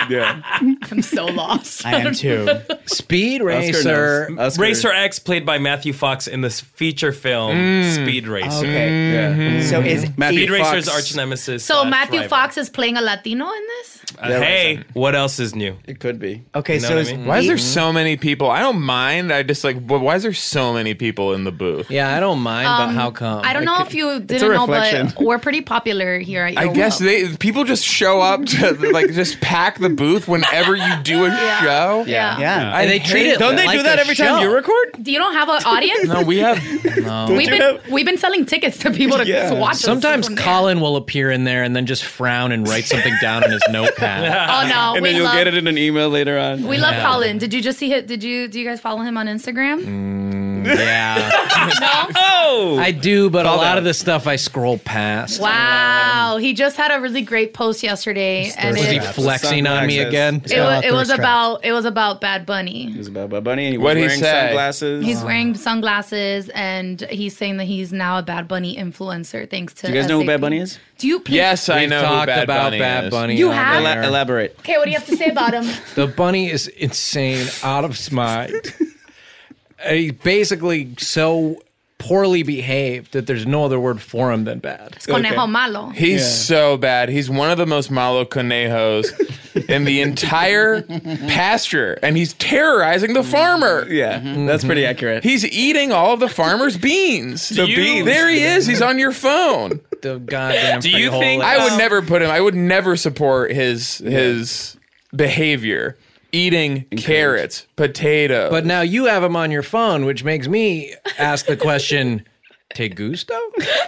Speaker 8: Yeah.
Speaker 6: I'm so lost.
Speaker 9: I am too.
Speaker 5: Speed Racer.
Speaker 8: knows. Oscar-
Speaker 7: Racer X, played by Matthew Fox in this feature film Speed Racer.
Speaker 9: Okay.
Speaker 8: Yeah.
Speaker 9: So is
Speaker 8: Matthew
Speaker 7: Speed Racer's
Speaker 8: Fox-
Speaker 7: arch nemesis.
Speaker 6: So
Speaker 7: slash
Speaker 6: Matthew
Speaker 7: rival.
Speaker 6: Fox is playing a Latino in this?
Speaker 7: Uh, hey, what else is new?
Speaker 8: It could be.
Speaker 9: okay?
Speaker 7: You know
Speaker 9: so
Speaker 7: what I
Speaker 9: is
Speaker 7: mean?
Speaker 4: Why is there so many people? I don't mind. I just like, but why is there so many people in the booth?
Speaker 5: Yeah, I don't mind, but how come?
Speaker 6: I don't know if you
Speaker 8: a
Speaker 6: didn't know,
Speaker 8: reflection.
Speaker 6: but we're pretty popular here at
Speaker 4: I
Speaker 6: Yo
Speaker 4: guess
Speaker 6: Will.
Speaker 4: they people just show up to like just pack the booth whenever you do a show.
Speaker 6: Yeah.
Speaker 9: yeah.
Speaker 5: And they treat it
Speaker 8: Don't they
Speaker 5: like
Speaker 8: do that
Speaker 5: a
Speaker 8: every
Speaker 5: show.
Speaker 8: time you record?
Speaker 6: Do you don't have an audience?
Speaker 4: No, we have.
Speaker 6: we've been we've been selling tickets to people to
Speaker 8: Yeah.
Speaker 6: watch us
Speaker 5: Sometimes
Speaker 6: from there.
Speaker 5: Colin will appear in there and then just frown and write something down in his notepad.
Speaker 6: Oh no,
Speaker 8: And
Speaker 6: we
Speaker 8: then you'll
Speaker 6: love
Speaker 8: get it in an email later on.
Speaker 6: we love
Speaker 5: Yeah.
Speaker 6: Colin. Did you just see it? Did you do you guys follow him on Instagram?
Speaker 5: Yeah.
Speaker 6: No.
Speaker 7: Oh,
Speaker 5: I do, but a
Speaker 8: Call
Speaker 5: lot
Speaker 8: that.
Speaker 5: of the stuff I scroll past.
Speaker 6: Wow, he just had a really great post yesterday, and
Speaker 5: Was he
Speaker 6: it,
Speaker 5: flexing on me
Speaker 8: Sunglasses.
Speaker 5: again?
Speaker 6: it, was, it was
Speaker 10: thirst trap.
Speaker 6: about it was about Bad Bunny.
Speaker 8: It was about Bad Bunny, and he was
Speaker 4: What'd he
Speaker 8: wearing
Speaker 4: say?
Speaker 8: sunglasses.
Speaker 6: He's wearing sunglasses, and he's saying that he's now a Bad Bunny influencer thanks to.
Speaker 8: Do you guys know who
Speaker 6: S A P.
Speaker 8: Bad Bunny is?
Speaker 6: Do you? Please?
Speaker 4: Yes, I
Speaker 5: We've
Speaker 4: know who
Speaker 5: talked
Speaker 4: Bad
Speaker 5: about
Speaker 4: Bunny
Speaker 5: Bad
Speaker 4: is.
Speaker 5: Bunny.
Speaker 6: You
Speaker 5: on
Speaker 6: have?
Speaker 5: there.
Speaker 8: Ela- elaborate.
Speaker 6: Okay, what do you have to say about him?
Speaker 5: The bunny is insane, out of his mind. He's basically so poorly behaved that there's no other word for him than bad.
Speaker 6: Conejo malo.
Speaker 4: He's so bad. He's one of the most malo conejos in the entire pasture, and he's terrorizing the farmer.
Speaker 8: Yeah, that's pretty accurate.
Speaker 4: He's eating all of the farmer's beans.
Speaker 7: Do you- beans.
Speaker 4: There he is. He's on your phone.
Speaker 5: The goddamn
Speaker 7: Do you
Speaker 5: freehole.
Speaker 7: think-
Speaker 4: I would
Speaker 7: Um,
Speaker 4: never put him. I would never support his his behavior. Eating carrots, potatoes.
Speaker 5: But now you have him on your phone, which makes me ask the question, ¿Te gusto?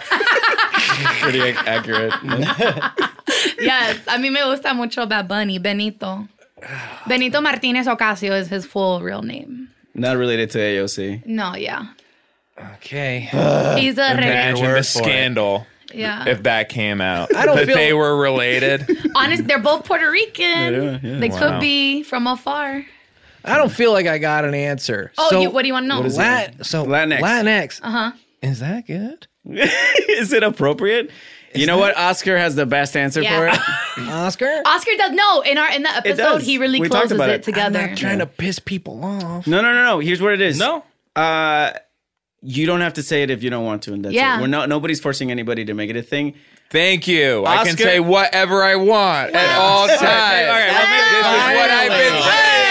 Speaker 8: pretty ac- accurate.
Speaker 6: Yes, a mí me gusta mucho Bad Bunny, Benito. Benito Martinez Ocasio is his full real name.
Speaker 8: Not related to A O C.
Speaker 6: No, yeah.
Speaker 5: Okay.
Speaker 6: He's a reggaeton.
Speaker 4: imagine
Speaker 5: word
Speaker 4: the
Speaker 5: for it.
Speaker 4: scandal
Speaker 6: Yeah.
Speaker 4: if that came out.
Speaker 5: I don't
Speaker 4: that
Speaker 5: feel-
Speaker 4: they were related.
Speaker 6: Honest, they're both Puerto Rican.
Speaker 8: Yeah, yeah.
Speaker 6: They
Speaker 4: Wow.
Speaker 6: could be from afar.
Speaker 5: I don't feel like I got an answer.
Speaker 6: Oh,
Speaker 5: so,
Speaker 6: you, what do you want to know?
Speaker 8: is
Speaker 5: Lat- so
Speaker 8: Latinx.
Speaker 5: Latinx.
Speaker 6: Uh-huh.
Speaker 5: Is that good?
Speaker 8: Is it appropriate? You know what? Oscar has the best answer
Speaker 6: Yeah.
Speaker 8: for it.
Speaker 5: Oscar?
Speaker 6: Oscar does no in our in the episode
Speaker 8: does.
Speaker 6: he really
Speaker 8: We talked
Speaker 6: closes
Speaker 8: about
Speaker 6: it,
Speaker 8: it.
Speaker 6: together.
Speaker 5: I'm not trying to piss people off.
Speaker 8: No, no, no, no. Here's what it is.
Speaker 7: no.
Speaker 8: Uh, you don't have to say it if you don't want to, and that's
Speaker 6: Yeah.
Speaker 8: it. We're not. Nobody's forcing anybody to make it a thing.
Speaker 4: Thank you. I can
Speaker 8: Oscar-
Speaker 4: say whatever I want at all times.
Speaker 8: all right, well,
Speaker 4: This is what I've been saying.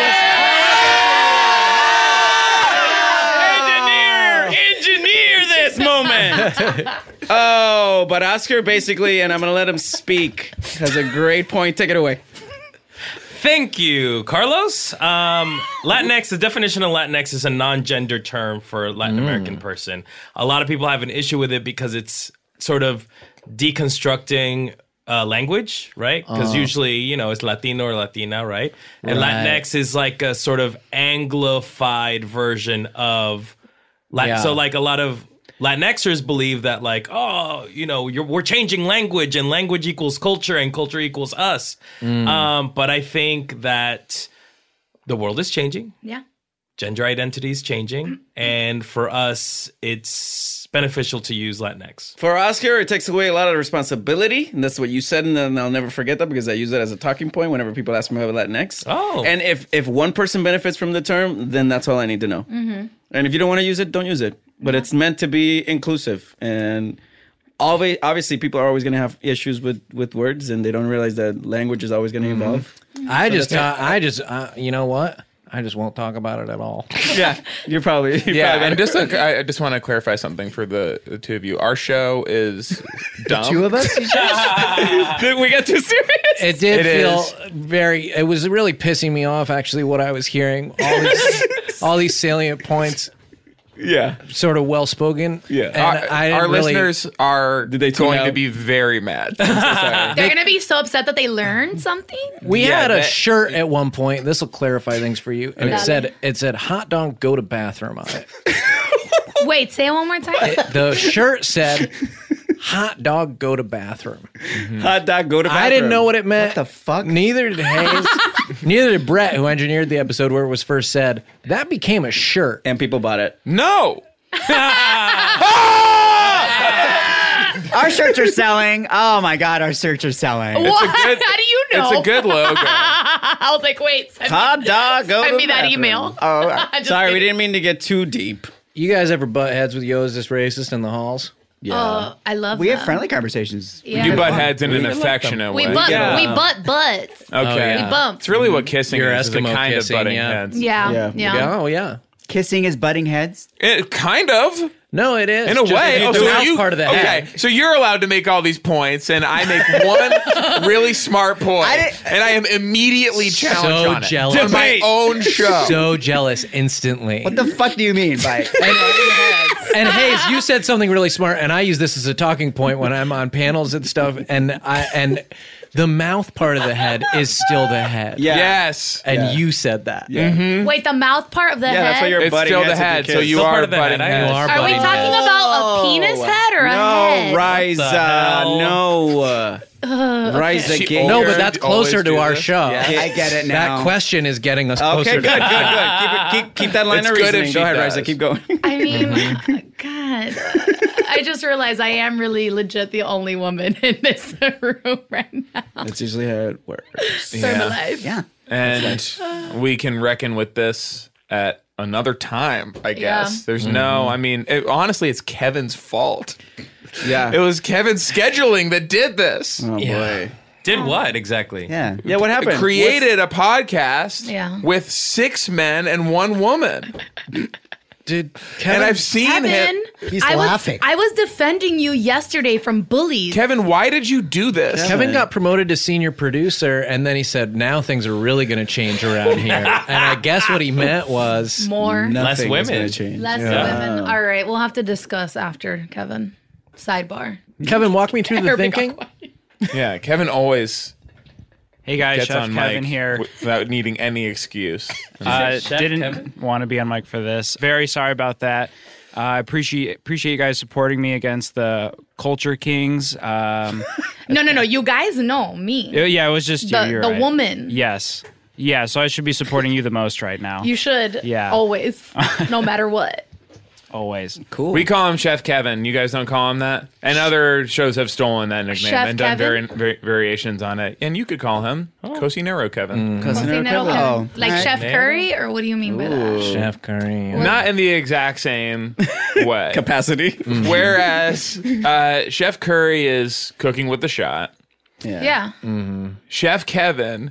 Speaker 8: Engineer this moment. Oh, but Oscar basically, and I'm gonna let him speak, has a great point. Take it away.
Speaker 7: Thank you, Carlos. Um, Latinx, the definition of Latinx is a non-gender term for a Latin American person. A lot of people have an issue with it because it's sort of deconstructing uh, language, right? Because usually, you know, it's Latino or Latina, right? And
Speaker 5: Right.
Speaker 7: Latinx is like a sort of Anglified version of Latin.
Speaker 5: Yeah.
Speaker 7: So, like, a lot of Latinxers believe that, like, oh, you know, you're, we're changing language, and language equals culture, and culture equals us. Um, but I think that the world is changing.
Speaker 6: Yeah.
Speaker 7: Gender identity is changing, and for us, it's beneficial to use Latinx.
Speaker 8: For Oscar, it takes away a lot of responsibility, and that's what you said, and then I'll never forget that because I use it as a talking point whenever people ask me about Latinx.
Speaker 7: Oh.
Speaker 8: And if if one person benefits from the term, then that's all I need to know.
Speaker 6: Mm-hmm.
Speaker 8: And if you don't want to use it, don't use it. But it's meant to be inclusive, and always, obviously, people are always going to have issues with, with words, and they don't realize that language is always going to evolve.
Speaker 5: I just, uh, I just, uh, you know what? I just won't talk about it at all.
Speaker 8: Yeah, you're probably you're
Speaker 4: Yeah,
Speaker 8: probably
Speaker 4: and just like, I I just want to clarify something for the, the two of you. Our show is dumb.
Speaker 10: Two of us?
Speaker 8: we got too serious.
Speaker 5: It did
Speaker 4: It
Speaker 5: feel
Speaker 4: is.
Speaker 5: very. It was really pissing me off. Actually, what I was hearing, all these, all these salient points,
Speaker 8: Yeah,
Speaker 5: sort of well spoken.
Speaker 8: Yeah.
Speaker 5: and
Speaker 4: Our,
Speaker 5: I didn't
Speaker 4: our
Speaker 5: really,
Speaker 4: listeners are
Speaker 8: Did they tune
Speaker 4: going to
Speaker 8: out?
Speaker 4: be very mad. I'm so sorry.
Speaker 6: They're gonna be so upset that they learned something.
Speaker 5: We
Speaker 4: Yeah,
Speaker 5: had a
Speaker 4: that-
Speaker 5: shirt at one point. This will clarify things for you. And it
Speaker 6: Okay.
Speaker 5: said, "It said hot dog go to bathroom" on it.
Speaker 6: Wait, say it one more time.
Speaker 5: The shirt said, "Hot dog go to bathroom."
Speaker 8: hot dog go to.
Speaker 5: I didn't know what it meant.
Speaker 10: What the fuck?
Speaker 5: Neither did Hayes. Neither did Brett, who engineered the episode where it was first said. That became a shirt.
Speaker 8: And people bought it.
Speaker 4: No.
Speaker 9: Our shirts are selling. Oh my god, our shirts are selling.
Speaker 6: What?
Speaker 4: a good-
Speaker 6: How do you know?
Speaker 4: It's a good logo.
Speaker 6: I was like, wait, send me,
Speaker 8: Hot dog. Go
Speaker 6: send
Speaker 8: to
Speaker 6: me that
Speaker 8: bathroom.
Speaker 6: email.
Speaker 8: Oh,
Speaker 6: Just
Speaker 8: sorry, we
Speaker 6: kidding.
Speaker 8: didn't mean to get too deep.
Speaker 5: You guys ever butt heads with Yo, is this racist in the halls?
Speaker 8: Yeah.
Speaker 6: Oh, I love
Speaker 9: We
Speaker 6: that.
Speaker 9: have friendly conversations.
Speaker 6: Yeah.
Speaker 4: You butt heads in
Speaker 5: We
Speaker 4: an
Speaker 5: like them.
Speaker 4: affectionate
Speaker 6: We
Speaker 4: way.
Speaker 6: butt,
Speaker 7: Yeah.
Speaker 6: we butt butts.
Speaker 4: Okay.
Speaker 5: Oh, yeah.
Speaker 6: We bump.
Speaker 4: It's really what kissing
Speaker 5: Your
Speaker 4: is. is a
Speaker 5: Eskimo
Speaker 4: kind
Speaker 5: kissing,
Speaker 4: of butting
Speaker 5: yeah.
Speaker 4: heads.
Speaker 6: Yeah,
Speaker 8: Yeah.
Speaker 6: yeah.
Speaker 5: Yeah, oh, yeah.
Speaker 9: Kissing is butting heads.
Speaker 4: It, kind of.
Speaker 5: No, it is.
Speaker 4: In a
Speaker 5: Just
Speaker 4: way.
Speaker 5: if you
Speaker 4: Oh,
Speaker 5: do
Speaker 4: so
Speaker 5: mouth
Speaker 4: you,
Speaker 5: part of the
Speaker 4: okay,
Speaker 5: head.
Speaker 4: so you're allowed to make all these points, and I make one really smart point,
Speaker 9: didn't-
Speaker 4: and I am immediately challenged
Speaker 5: So
Speaker 4: on it.
Speaker 5: jealous.
Speaker 4: On my own show.
Speaker 5: So jealous instantly.
Speaker 9: What the fuck do you mean by butting heads?
Speaker 5: And Hayes, you said something really smart, and I use this as a talking point when I'm on panels and stuff. And I and the mouth part of the head is still the head.
Speaker 8: Yeah.
Speaker 4: Yes.
Speaker 5: And
Speaker 8: Yeah.
Speaker 5: you said that.
Speaker 6: Wait, the mouth part of the
Speaker 8: Yeah,
Speaker 6: head?
Speaker 8: that's why you're
Speaker 4: It's
Speaker 8: butting
Speaker 4: still the
Speaker 8: heads with
Speaker 4: head,
Speaker 8: your
Speaker 4: so
Speaker 8: kids.
Speaker 4: you
Speaker 7: Still
Speaker 4: are
Speaker 7: part of the head.
Speaker 4: butting
Speaker 7: I
Speaker 4: heads.
Speaker 7: know.
Speaker 5: are
Speaker 6: Are we
Speaker 5: butting
Speaker 6: talking
Speaker 5: heads.
Speaker 6: about a penis head or a
Speaker 8: No,
Speaker 6: head?
Speaker 8: Riza,
Speaker 7: hell?
Speaker 8: no. Riza,
Speaker 4: She
Speaker 8: get
Speaker 5: No,
Speaker 8: your-
Speaker 5: but that's
Speaker 4: Always
Speaker 5: closer
Speaker 4: do
Speaker 5: to our
Speaker 4: this.
Speaker 5: show.
Speaker 4: Yeah.
Speaker 9: I get it now.
Speaker 5: That question is getting us closer.
Speaker 8: Okay, good,
Speaker 5: to
Speaker 8: good, good. Keep, it, keep, keep that line
Speaker 4: It's
Speaker 8: of
Speaker 4: good if
Speaker 8: reasoning.
Speaker 4: she
Speaker 8: Go ahead,
Speaker 4: does.
Speaker 8: Riza, keep going.
Speaker 6: I mean, God. I just realized I am really legit the only woman in this room right now.
Speaker 8: That's usually how it works.
Speaker 6: For my life.
Speaker 9: Yeah.
Speaker 4: And we can reckon with this at another time, I guess.
Speaker 6: Yeah.
Speaker 4: There's no, I mean, it, honestly, it's Kevin's fault.
Speaker 8: Yeah.
Speaker 4: It was Kevin's scheduling that did this.
Speaker 8: Oh, boy.
Speaker 7: Did what exactly?
Speaker 9: Yeah.
Speaker 8: Yeah, what happened?
Speaker 4: Created a podcast
Speaker 6: Yeah.
Speaker 4: with six men and one woman.
Speaker 5: Did Kevin,
Speaker 4: And I've seen
Speaker 6: Kevin,
Speaker 4: him.
Speaker 10: He's
Speaker 6: I was,
Speaker 10: laughing.
Speaker 6: I was defending you yesterday from bullies.
Speaker 4: Kevin, why did you do this?
Speaker 5: Kevin got promoted to senior producer, and then he said, "Now things are really going to change around here." And I guess what he meant was,
Speaker 6: More,
Speaker 8: Nothing
Speaker 7: Less
Speaker 8: is gonna
Speaker 7: women.
Speaker 8: change.
Speaker 6: less women. All right, we'll have to discuss after, Kevin. Sidebar.
Speaker 5: Kevin, walk me through the thinking.
Speaker 4: Yeah, Kevin always
Speaker 11: Hey guys,
Speaker 4: gets
Speaker 11: Chef
Speaker 4: on
Speaker 11: Kevin
Speaker 4: mic
Speaker 11: here.
Speaker 4: w- without needing any excuse.
Speaker 11: Uh,
Speaker 7: Chef
Speaker 11: didn't
Speaker 7: Kevin?
Speaker 11: want to be on mic for this. Very sorry about that. Uh, I appreciate appreciate you guys supporting me against the Culture Kings. Um,
Speaker 6: No, no, no. You guys know me.
Speaker 11: yeah, it was just you.
Speaker 6: The,
Speaker 11: You're
Speaker 6: the
Speaker 11: right.
Speaker 6: woman.
Speaker 11: Yes. Yeah, so I should be supporting you the most right now.
Speaker 6: You should.
Speaker 11: Yeah.
Speaker 6: Always. No matter what.
Speaker 11: Always.
Speaker 8: Cool.
Speaker 4: We call him Chef Kevin. You guys don't call him that? And other shows have stolen that nickname
Speaker 6: Chef
Speaker 4: and done
Speaker 6: Kevin?
Speaker 4: vari- vari- variations on it. And you could call him Cosinero Kevin.
Speaker 8: Cousin
Speaker 6: Say
Speaker 8: or
Speaker 6: no,
Speaker 8: Kevin?
Speaker 6: Kevin.
Speaker 9: Oh,
Speaker 6: Like
Speaker 9: alright.
Speaker 6: Chef Curry, or what do you mean by that?
Speaker 5: Chef Curry.
Speaker 4: Not in the exact same way.
Speaker 8: Capacity.
Speaker 4: Whereas uh, Chef Curry is cooking with the shot.
Speaker 6: Yeah.
Speaker 4: Chef Kevin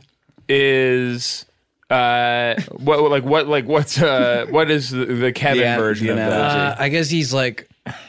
Speaker 4: is uh what like what like what's uh what is the, the Kevin
Speaker 8: Yeah,
Speaker 4: version
Speaker 8: the
Speaker 4: of that?
Speaker 8: analogy.
Speaker 5: Uh, I guess he's like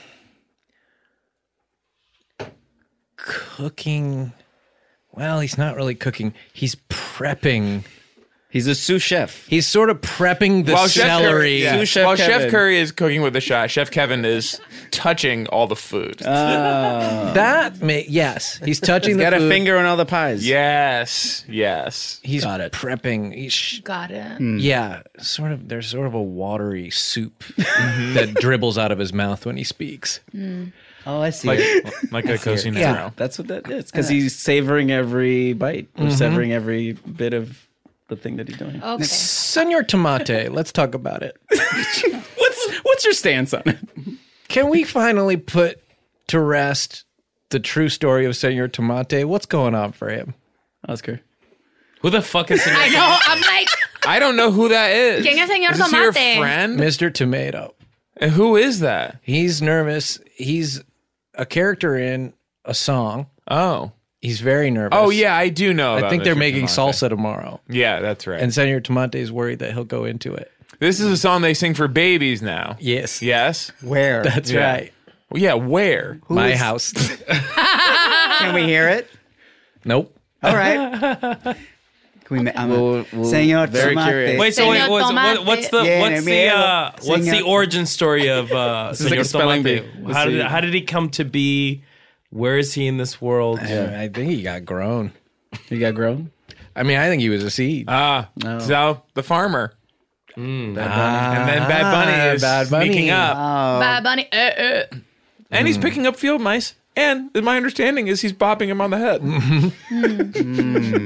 Speaker 5: cooking. Well, he's not really cooking. He's prepping.
Speaker 8: He's a sous chef.
Speaker 5: He's sort of prepping the
Speaker 4: While Chef Curry,
Speaker 5: celery.
Speaker 4: yeah.
Speaker 8: Sous Chef
Speaker 4: While Chef
Speaker 8: Kevin.
Speaker 4: Curry is cooking with the shot, Chef Kevin is touching all the food.
Speaker 5: That may yes, he's touching the
Speaker 8: Got a
Speaker 5: food.
Speaker 8: finger on all the pies.
Speaker 4: yes, yes.
Speaker 5: He's prepping. He's,
Speaker 6: Got it.
Speaker 5: yeah, sort of. There's sort of a watery soup that dribbles out of his mouth when he speaks.
Speaker 9: Oh, I see.
Speaker 4: Like
Speaker 9: it.
Speaker 4: like a Cosinero.
Speaker 5: Yeah.
Speaker 8: That's what that is. Because he's savoring every bite or severing every bit of the thing that he's doing.
Speaker 6: Okay.
Speaker 5: Senor Tomate, let's talk about it.
Speaker 8: What's what's your stance on it?
Speaker 5: Can we finally put to rest the true story of Senor Tomate? What's going on for him?
Speaker 8: Oscar.
Speaker 7: Who the fuck is
Speaker 6: I know. I'm like,
Speaker 4: I don't know who that is.
Speaker 6: ¿Quién es Señor
Speaker 4: Is this your
Speaker 6: Tomate?
Speaker 4: friend?
Speaker 5: Mister Tomato.
Speaker 4: And who is that?
Speaker 5: He's nervous. He's a character in a song.
Speaker 4: Oh.
Speaker 5: He's very nervous.
Speaker 4: Oh yeah, I do know.
Speaker 5: I
Speaker 4: about
Speaker 5: think they're
Speaker 4: Mister
Speaker 5: making
Speaker 4: Tomate.
Speaker 5: salsa tomorrow.
Speaker 4: Yeah, that's right.
Speaker 5: And Senor Tomate is worried that he'll go into it.
Speaker 4: This is a song they sing for babies now.
Speaker 5: Yes.
Speaker 4: Yes.
Speaker 9: Where?
Speaker 5: That's
Speaker 4: Yeah.
Speaker 5: right.
Speaker 4: Well, yeah. Where?
Speaker 5: My
Speaker 9: is-
Speaker 5: house.
Speaker 9: Can we hear it?
Speaker 5: Nope.
Speaker 9: All right. Can we? ma- I'm
Speaker 8: We'll-
Speaker 9: a,
Speaker 8: we'll-
Speaker 9: Senor
Speaker 8: very
Speaker 9: Tomate.
Speaker 8: curious.
Speaker 7: Wait, so wait,
Speaker 6: Señor
Speaker 7: what's, what,
Speaker 6: Tomate.
Speaker 7: what's the
Speaker 9: Yeah,
Speaker 7: what's the
Speaker 9: miedo.
Speaker 7: uh, what's the
Speaker 9: Señor-
Speaker 7: origin story of uh,
Speaker 8: is like a
Speaker 7: Señor
Speaker 8: spelling bee.
Speaker 7: Tomate?
Speaker 8: We'll
Speaker 7: How did
Speaker 8: see.
Speaker 7: how did he come to be? Where is he in this world?
Speaker 5: I think he got grown.
Speaker 8: You got grown?
Speaker 5: I mean, I think he was a seed.
Speaker 4: Ah, so the farmer. Bad Bunny. and then Bad Bunny is
Speaker 5: Bad Bunny.
Speaker 4: sneaking up,
Speaker 6: Bad Bunny. Uh, uh.
Speaker 4: and he's picking up field mice. And my understanding is he's bopping him on the head.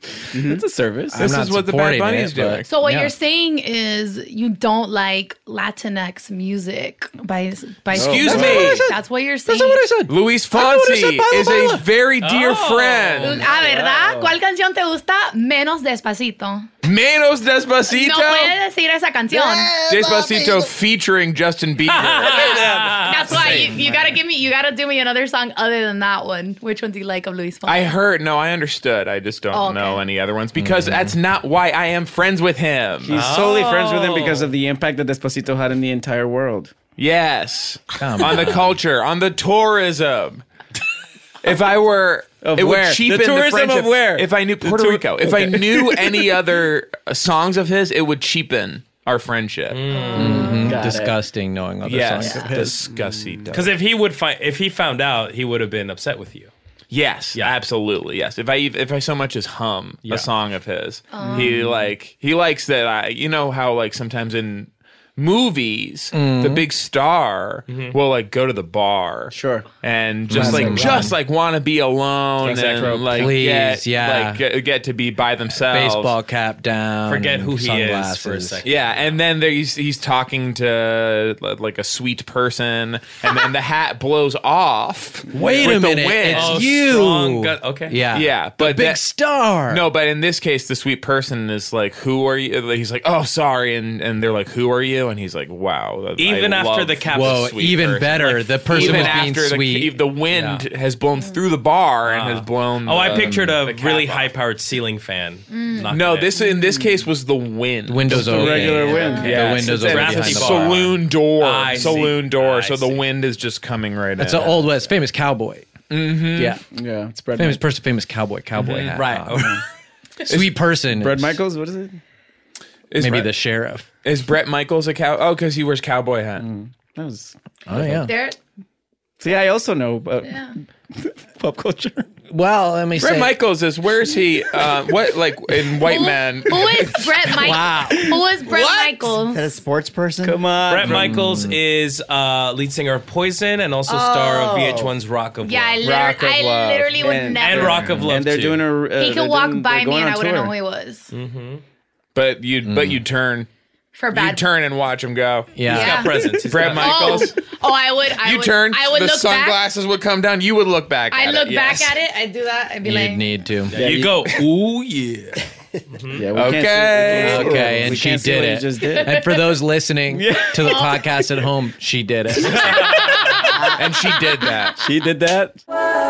Speaker 8: Mm-hmm. It's a service.
Speaker 5: I'm
Speaker 4: This
Speaker 5: not
Speaker 4: is what the Bad
Speaker 5: supporting
Speaker 4: Bunny's
Speaker 5: it, but-
Speaker 4: doing.
Speaker 6: So what
Speaker 5: Yeah.
Speaker 6: you're saying is you don't like Latinx music by by
Speaker 4: Excuse
Speaker 6: That's
Speaker 4: me.
Speaker 6: what I said. That's what you're saying.
Speaker 5: That's not what I said.
Speaker 4: Luis
Speaker 5: I know what I said,
Speaker 4: Fonsi
Speaker 5: baila,
Speaker 4: is
Speaker 5: baila.
Speaker 4: a very dear
Speaker 7: Oh.
Speaker 4: friend.
Speaker 6: Ah, ¿verdad? ¿Cuál canción te gusta? Menos Despacito.
Speaker 4: Menos Despacito.
Speaker 6: No puedes decir esa canción.
Speaker 4: Despacito featuring Justin Bieber.
Speaker 6: That's why you, you gotta give me, you gotta do me another song other than that one. Which one do you like of Luis Fonsi?
Speaker 4: I heard. No, I understood. I just don't
Speaker 6: Oh, okay.
Speaker 4: know any other ones because that's not why I am friends with him.
Speaker 8: He's solely friends with him because of the impact that Despacito had in the entire world.
Speaker 4: Yes,
Speaker 5: Come
Speaker 4: on the culture, on the tourism. If I were,
Speaker 8: Of
Speaker 4: it
Speaker 8: where?
Speaker 4: would cheapen
Speaker 8: The
Speaker 4: the,
Speaker 8: tourism of
Speaker 4: friendship.
Speaker 8: where?
Speaker 4: If I knew Puerto
Speaker 8: tour-
Speaker 4: Rico, if I knew any other uh, songs of his, it would cheapen our friendship.
Speaker 8: Got it.
Speaker 5: Disgusting knowing other
Speaker 4: Yes,
Speaker 5: songs of his.
Speaker 4: Despacito.
Speaker 7: Because if he would find, if he found out, he would have been upset with you.
Speaker 4: Yes,
Speaker 7: Yeah.
Speaker 4: absolutely. Yes. If I if I so much as hum
Speaker 7: Yeah.
Speaker 4: a song of his, he like he likes that. I you know how like sometimes in movies the big star will like go to the bar,
Speaker 8: Sure.
Speaker 4: and just
Speaker 5: Let
Speaker 4: like
Speaker 5: them
Speaker 4: just like want to be alone
Speaker 8: Exactly.
Speaker 4: and like
Speaker 5: Please,
Speaker 4: get,
Speaker 5: yeah.
Speaker 4: like get, get to be by themselves.
Speaker 5: Baseball cap down.
Speaker 7: Forget
Speaker 5: and
Speaker 7: who he
Speaker 5: sunglasses.
Speaker 7: is for a second.
Speaker 4: Yeah, and then there he's, he's talking to like a sweet person, and then the hat blows off.
Speaker 5: Wait
Speaker 4: with
Speaker 5: a minute,
Speaker 4: the wind.
Speaker 5: it's
Speaker 7: Oh,
Speaker 5: you.
Speaker 7: strong gut- Okay.
Speaker 5: Yeah,
Speaker 4: Yeah,
Speaker 5: the
Speaker 4: but
Speaker 5: big
Speaker 4: that-
Speaker 5: star.
Speaker 4: No, but in this case, the sweet person is like, "Who are you?" He's like, "Oh, sorry," and and they're like, "Who are you?" And he's like, "Wow." I
Speaker 7: Even after
Speaker 4: love
Speaker 7: the cap-
Speaker 5: Whoa,
Speaker 4: sweet
Speaker 5: even
Speaker 4: person.
Speaker 5: better.
Speaker 4: Like,
Speaker 5: the person
Speaker 4: even
Speaker 5: was being
Speaker 4: after
Speaker 5: sweet.
Speaker 4: the, the wind has blown through the bar and has blown.
Speaker 7: Oh, I
Speaker 4: the-
Speaker 7: pictured a
Speaker 4: the cap
Speaker 7: really
Speaker 4: off.
Speaker 7: high-powered ceiling fan. knocking
Speaker 4: No,
Speaker 7: it.
Speaker 4: this in this case was the wind.
Speaker 5: Windows
Speaker 8: The
Speaker 5: open.
Speaker 8: regular wind.
Speaker 5: The
Speaker 4: Yes,
Speaker 5: windows
Speaker 4: it's
Speaker 5: open
Speaker 4: a
Speaker 7: Drafty
Speaker 5: behind the
Speaker 7: bar.
Speaker 5: bar.
Speaker 4: saloon door,
Speaker 7: I see.
Speaker 4: saloon door.
Speaker 7: I
Speaker 4: so the
Speaker 7: see.
Speaker 4: wind is just coming right
Speaker 5: That's
Speaker 4: in.
Speaker 5: an old West famous cowboy. Mm-hmm. Yeah,
Speaker 8: Yeah, it's Brad.
Speaker 5: famous
Speaker 8: Mi-
Speaker 5: person, famous cowboy, cowboy hat.
Speaker 7: Right.
Speaker 5: on. Sweet person.
Speaker 8: Brad
Speaker 5: is
Speaker 8: Michaels. What is it?
Speaker 4: Is
Speaker 5: Maybe
Speaker 4: Brett,
Speaker 5: the sheriff.
Speaker 4: is Brett Michaels a cow? Oh, because he wears cowboy hat.
Speaker 8: That was.
Speaker 5: Oh yeah.
Speaker 6: There,
Speaker 8: See, I also know about
Speaker 6: yeah.
Speaker 8: pop culture.
Speaker 5: Well, let me
Speaker 4: Brett
Speaker 5: say.
Speaker 4: Michaels is where is he? Uh, what like in White
Speaker 6: Who-
Speaker 4: Man?
Speaker 6: Who is Brett Michaels?
Speaker 5: Wow.
Speaker 6: Who is Brett
Speaker 10: Is
Speaker 6: Michaels?
Speaker 10: that a sports person?
Speaker 8: Come on,
Speaker 7: Brett
Speaker 8: bro.
Speaker 7: Michaels is uh, lead singer of Poison and also star of V H one's Rock of
Speaker 6: Yeah, I,
Speaker 7: Love.
Speaker 6: literally,
Speaker 4: Rock of
Speaker 6: I
Speaker 4: Love.
Speaker 6: literally would
Speaker 8: And-
Speaker 6: never.
Speaker 7: and Rock of Love
Speaker 8: And they're
Speaker 7: too.
Speaker 8: doing a. Uh,
Speaker 6: he
Speaker 8: they're
Speaker 6: could walk
Speaker 8: doing-
Speaker 6: by
Speaker 8: they're
Speaker 6: me
Speaker 8: going
Speaker 6: and I
Speaker 8: on
Speaker 6: wouldn't know
Speaker 8: tour.
Speaker 6: who he was.
Speaker 4: But you but you turn
Speaker 6: For
Speaker 4: you
Speaker 6: bad.
Speaker 4: turn and watch him go.
Speaker 5: Yeah.
Speaker 7: He's got presence. He's
Speaker 4: Brett
Speaker 7: got-
Speaker 4: Michaels.
Speaker 6: Oh, oh, I would. I
Speaker 4: You
Speaker 6: would,
Speaker 4: turn.
Speaker 6: I would
Speaker 4: the
Speaker 6: look back.
Speaker 4: sunglasses would come down. You would look back.
Speaker 6: I
Speaker 4: at
Speaker 6: look
Speaker 4: it,
Speaker 6: back
Speaker 4: yes.
Speaker 6: at it. I'd do that. I'd be
Speaker 5: You'd
Speaker 6: like,
Speaker 5: need to.
Speaker 8: Yeah,
Speaker 7: you
Speaker 8: you-
Speaker 7: go, ooh yeah.
Speaker 8: Yeah, we
Speaker 4: Okay.
Speaker 8: Can't see,
Speaker 5: Okay,
Speaker 8: we
Speaker 5: and she
Speaker 8: can't see
Speaker 5: did
Speaker 8: what
Speaker 5: it.
Speaker 8: You just did.
Speaker 5: And for those listening to the podcast at home, she did it.
Speaker 4: And she did that.
Speaker 8: She did that.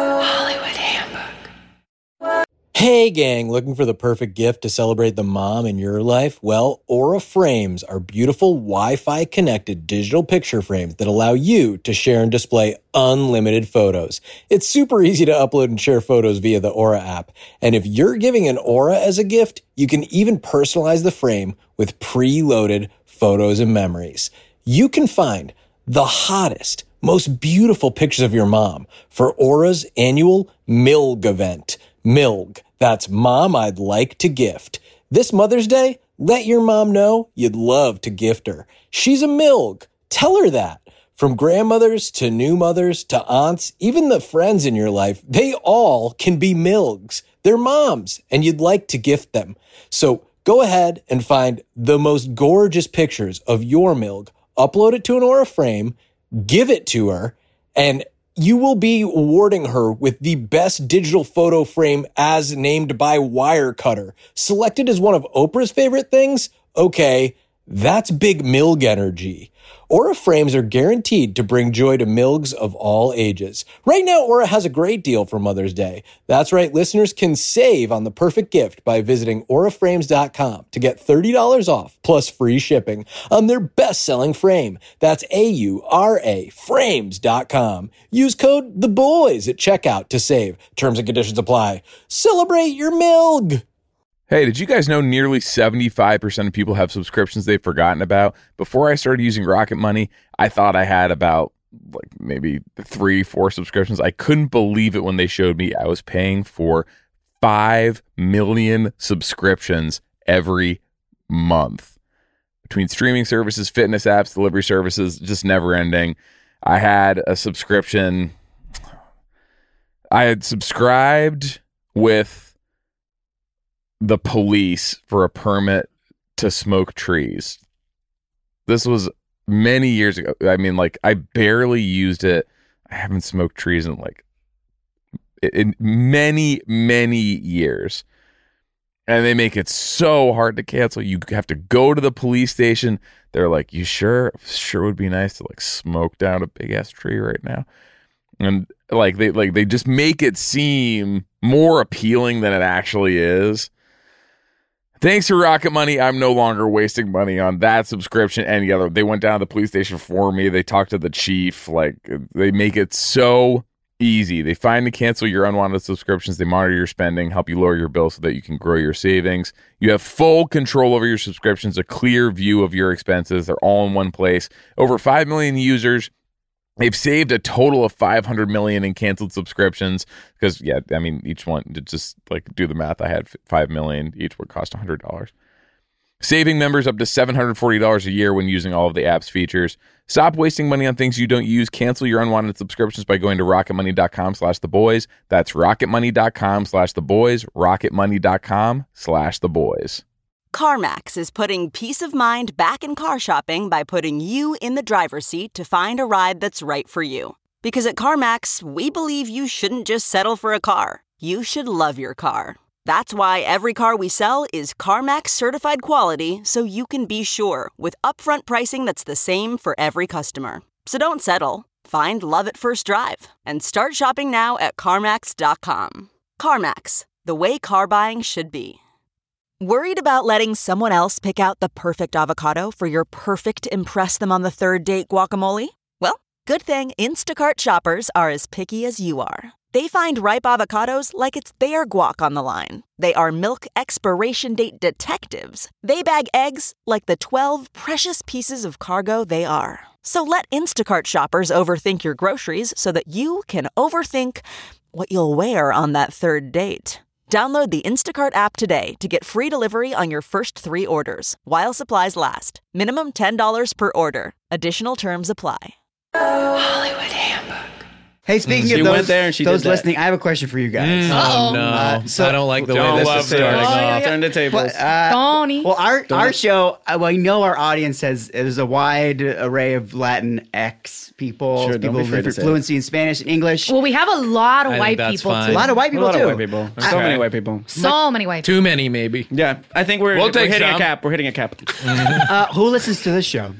Speaker 12: Hey gang, looking for the perfect gift to celebrate the mom in your life? Well, Aura Frames are beautiful Wi-Fi connected digital picture frames that allow you to share and display unlimited photos. It's super easy to upload and share photos via the Aura app. And if you're giving an Aura as a gift, you can even personalize the frame with preloaded photos and memories. You can find the hottest, most beautiful pictures of your mom for Aura's annual M I L G event. M I L G. That's Mom I'd Like to Gift. This Mother's Day, let your mom know you'd love to gift her. She's a M I L G. Tell her that. From grandmothers to new mothers to aunts, even the friends in your life, they all can be M I L Gs. They're moms, and you'd like to gift them. So go ahead and find the most gorgeous pictures of your M I L G, upload it to an Aura frame, give it to her, and you will be awarding her with the best digital photo frame as named by Wirecutter. Selected as one of Oprah's favorite things? Okay, that's big M I L G energy. Aura frames are guaranteed to bring joy to M I L Gs of all ages. Right now, Aura has a great deal for Mother's Day. That's right, listeners can save on the perfect gift by visiting aura frames dot com to get thirty dollars off plus free shipping on their best-selling frame. That's A U R A frames dot com. Use code THEBOYS at checkout to save. Terms and conditions apply. Celebrate your M I L G!
Speaker 13: Hey, did you guys know nearly seventy-five percent of people have subscriptions they've forgotten about? Before I started using Rocket Money, I thought I had about like maybe three, four subscriptions. I couldn't believe it when they showed me I was paying for five million subscriptions every month. Between streaming services, fitness apps, delivery services, just never ending. I had a subscription. I had subscribed with the police for a permit to smoke trees. This was many years ago. I mean, like, I barely used it. I haven't smoked trees in like in many, many years. And they make it so hard to cancel. You have to go to the police station. They're like, you sure? Sure would be nice to like smoke down a big ass tree right now. And like they like they just make it seem more appealing than it actually is. Thanks to Rocket Money, I'm no longer wasting money on that subscription. Any other, they went down to the police station for me. They talked to the chief. Like, they make it so easy. They find and cancel your unwanted subscriptions. They monitor your spending, help you lower your bill so that you can grow your savings. You have full control over your subscriptions, a clear view of your expenses. They're all in one place. Over five million users. They've saved a total of five hundred million in canceled subscriptions because, yeah, I mean, each one, to just like do the math, I had five million. Each would cost one hundred dollars. Saving members up to seven hundred forty dollars a year when using all of the app's features. Stop wasting money on things you don't use. Cancel your unwanted subscriptions by going to rocketmoney.com slash the boys. That's rocketmoney.com slash the boys. rocketmoney.com slash the boys.
Speaker 14: CarMax is putting peace of mind back in car shopping by putting you in the driver's seat to find a ride that's right for you. Because at CarMax, we believe you shouldn't just settle for a car. You should love your car. That's why every car we sell is CarMax certified quality, so you can be sure with upfront pricing that's the same for every customer. So don't settle. Find love at first drive and start shopping now at CarMax dot com. CarMax, the way car buying should be. Worried about letting someone else pick out the perfect avocado for your perfect impress them on the third date guacamole? Well, good thing Instacart shoppers are as picky as you are. They find ripe avocados like it's their guac on the line. They are milk expiration date detectives. They bag eggs like the twelve precious pieces of cargo they are. So let Instacart shoppers overthink your groceries so that you can overthink what you'll wear on that third date. Download the Instacart app today to get free delivery on your first three orders, while supplies last. Minimum ten dollars per order. Additional terms apply.
Speaker 6: Hollywood Handbook.
Speaker 9: Hey, speaking
Speaker 8: She
Speaker 9: of those,
Speaker 8: went there and she
Speaker 9: those
Speaker 8: did that.
Speaker 9: listening, I have a question for you guys.
Speaker 5: Mm. Oh, no.
Speaker 9: Uh, so-
Speaker 5: I don't like the
Speaker 9: Don't
Speaker 5: way this
Speaker 9: love
Speaker 5: is starting
Speaker 9: this.
Speaker 5: off.
Speaker 8: Turn the tables.
Speaker 9: But, uh,
Speaker 6: Donnie.
Speaker 9: well, our
Speaker 8: Don't-
Speaker 9: our show, uh, well, I know our audience has there's a wide array of Latin X people,
Speaker 8: Sure, don't
Speaker 9: people
Speaker 8: be
Speaker 9: with
Speaker 8: afraid to
Speaker 9: different
Speaker 8: say it.
Speaker 9: fluency in Spanish and English.
Speaker 6: Well, we have a lot of
Speaker 5: I think
Speaker 6: white
Speaker 5: that's
Speaker 6: people
Speaker 5: fine.
Speaker 6: too.
Speaker 9: a lot of white
Speaker 8: A
Speaker 9: people
Speaker 8: lot
Speaker 9: too.
Speaker 8: of white people. So
Speaker 4: Okay.
Speaker 8: many white people.
Speaker 6: So many white people.
Speaker 5: Too many, maybe.
Speaker 8: Yeah, I think we're,
Speaker 4: We'll
Speaker 8: we're
Speaker 4: take
Speaker 8: hitting
Speaker 4: some.
Speaker 8: a cap. We're hitting a cap.
Speaker 9: Uh, who listens to this show?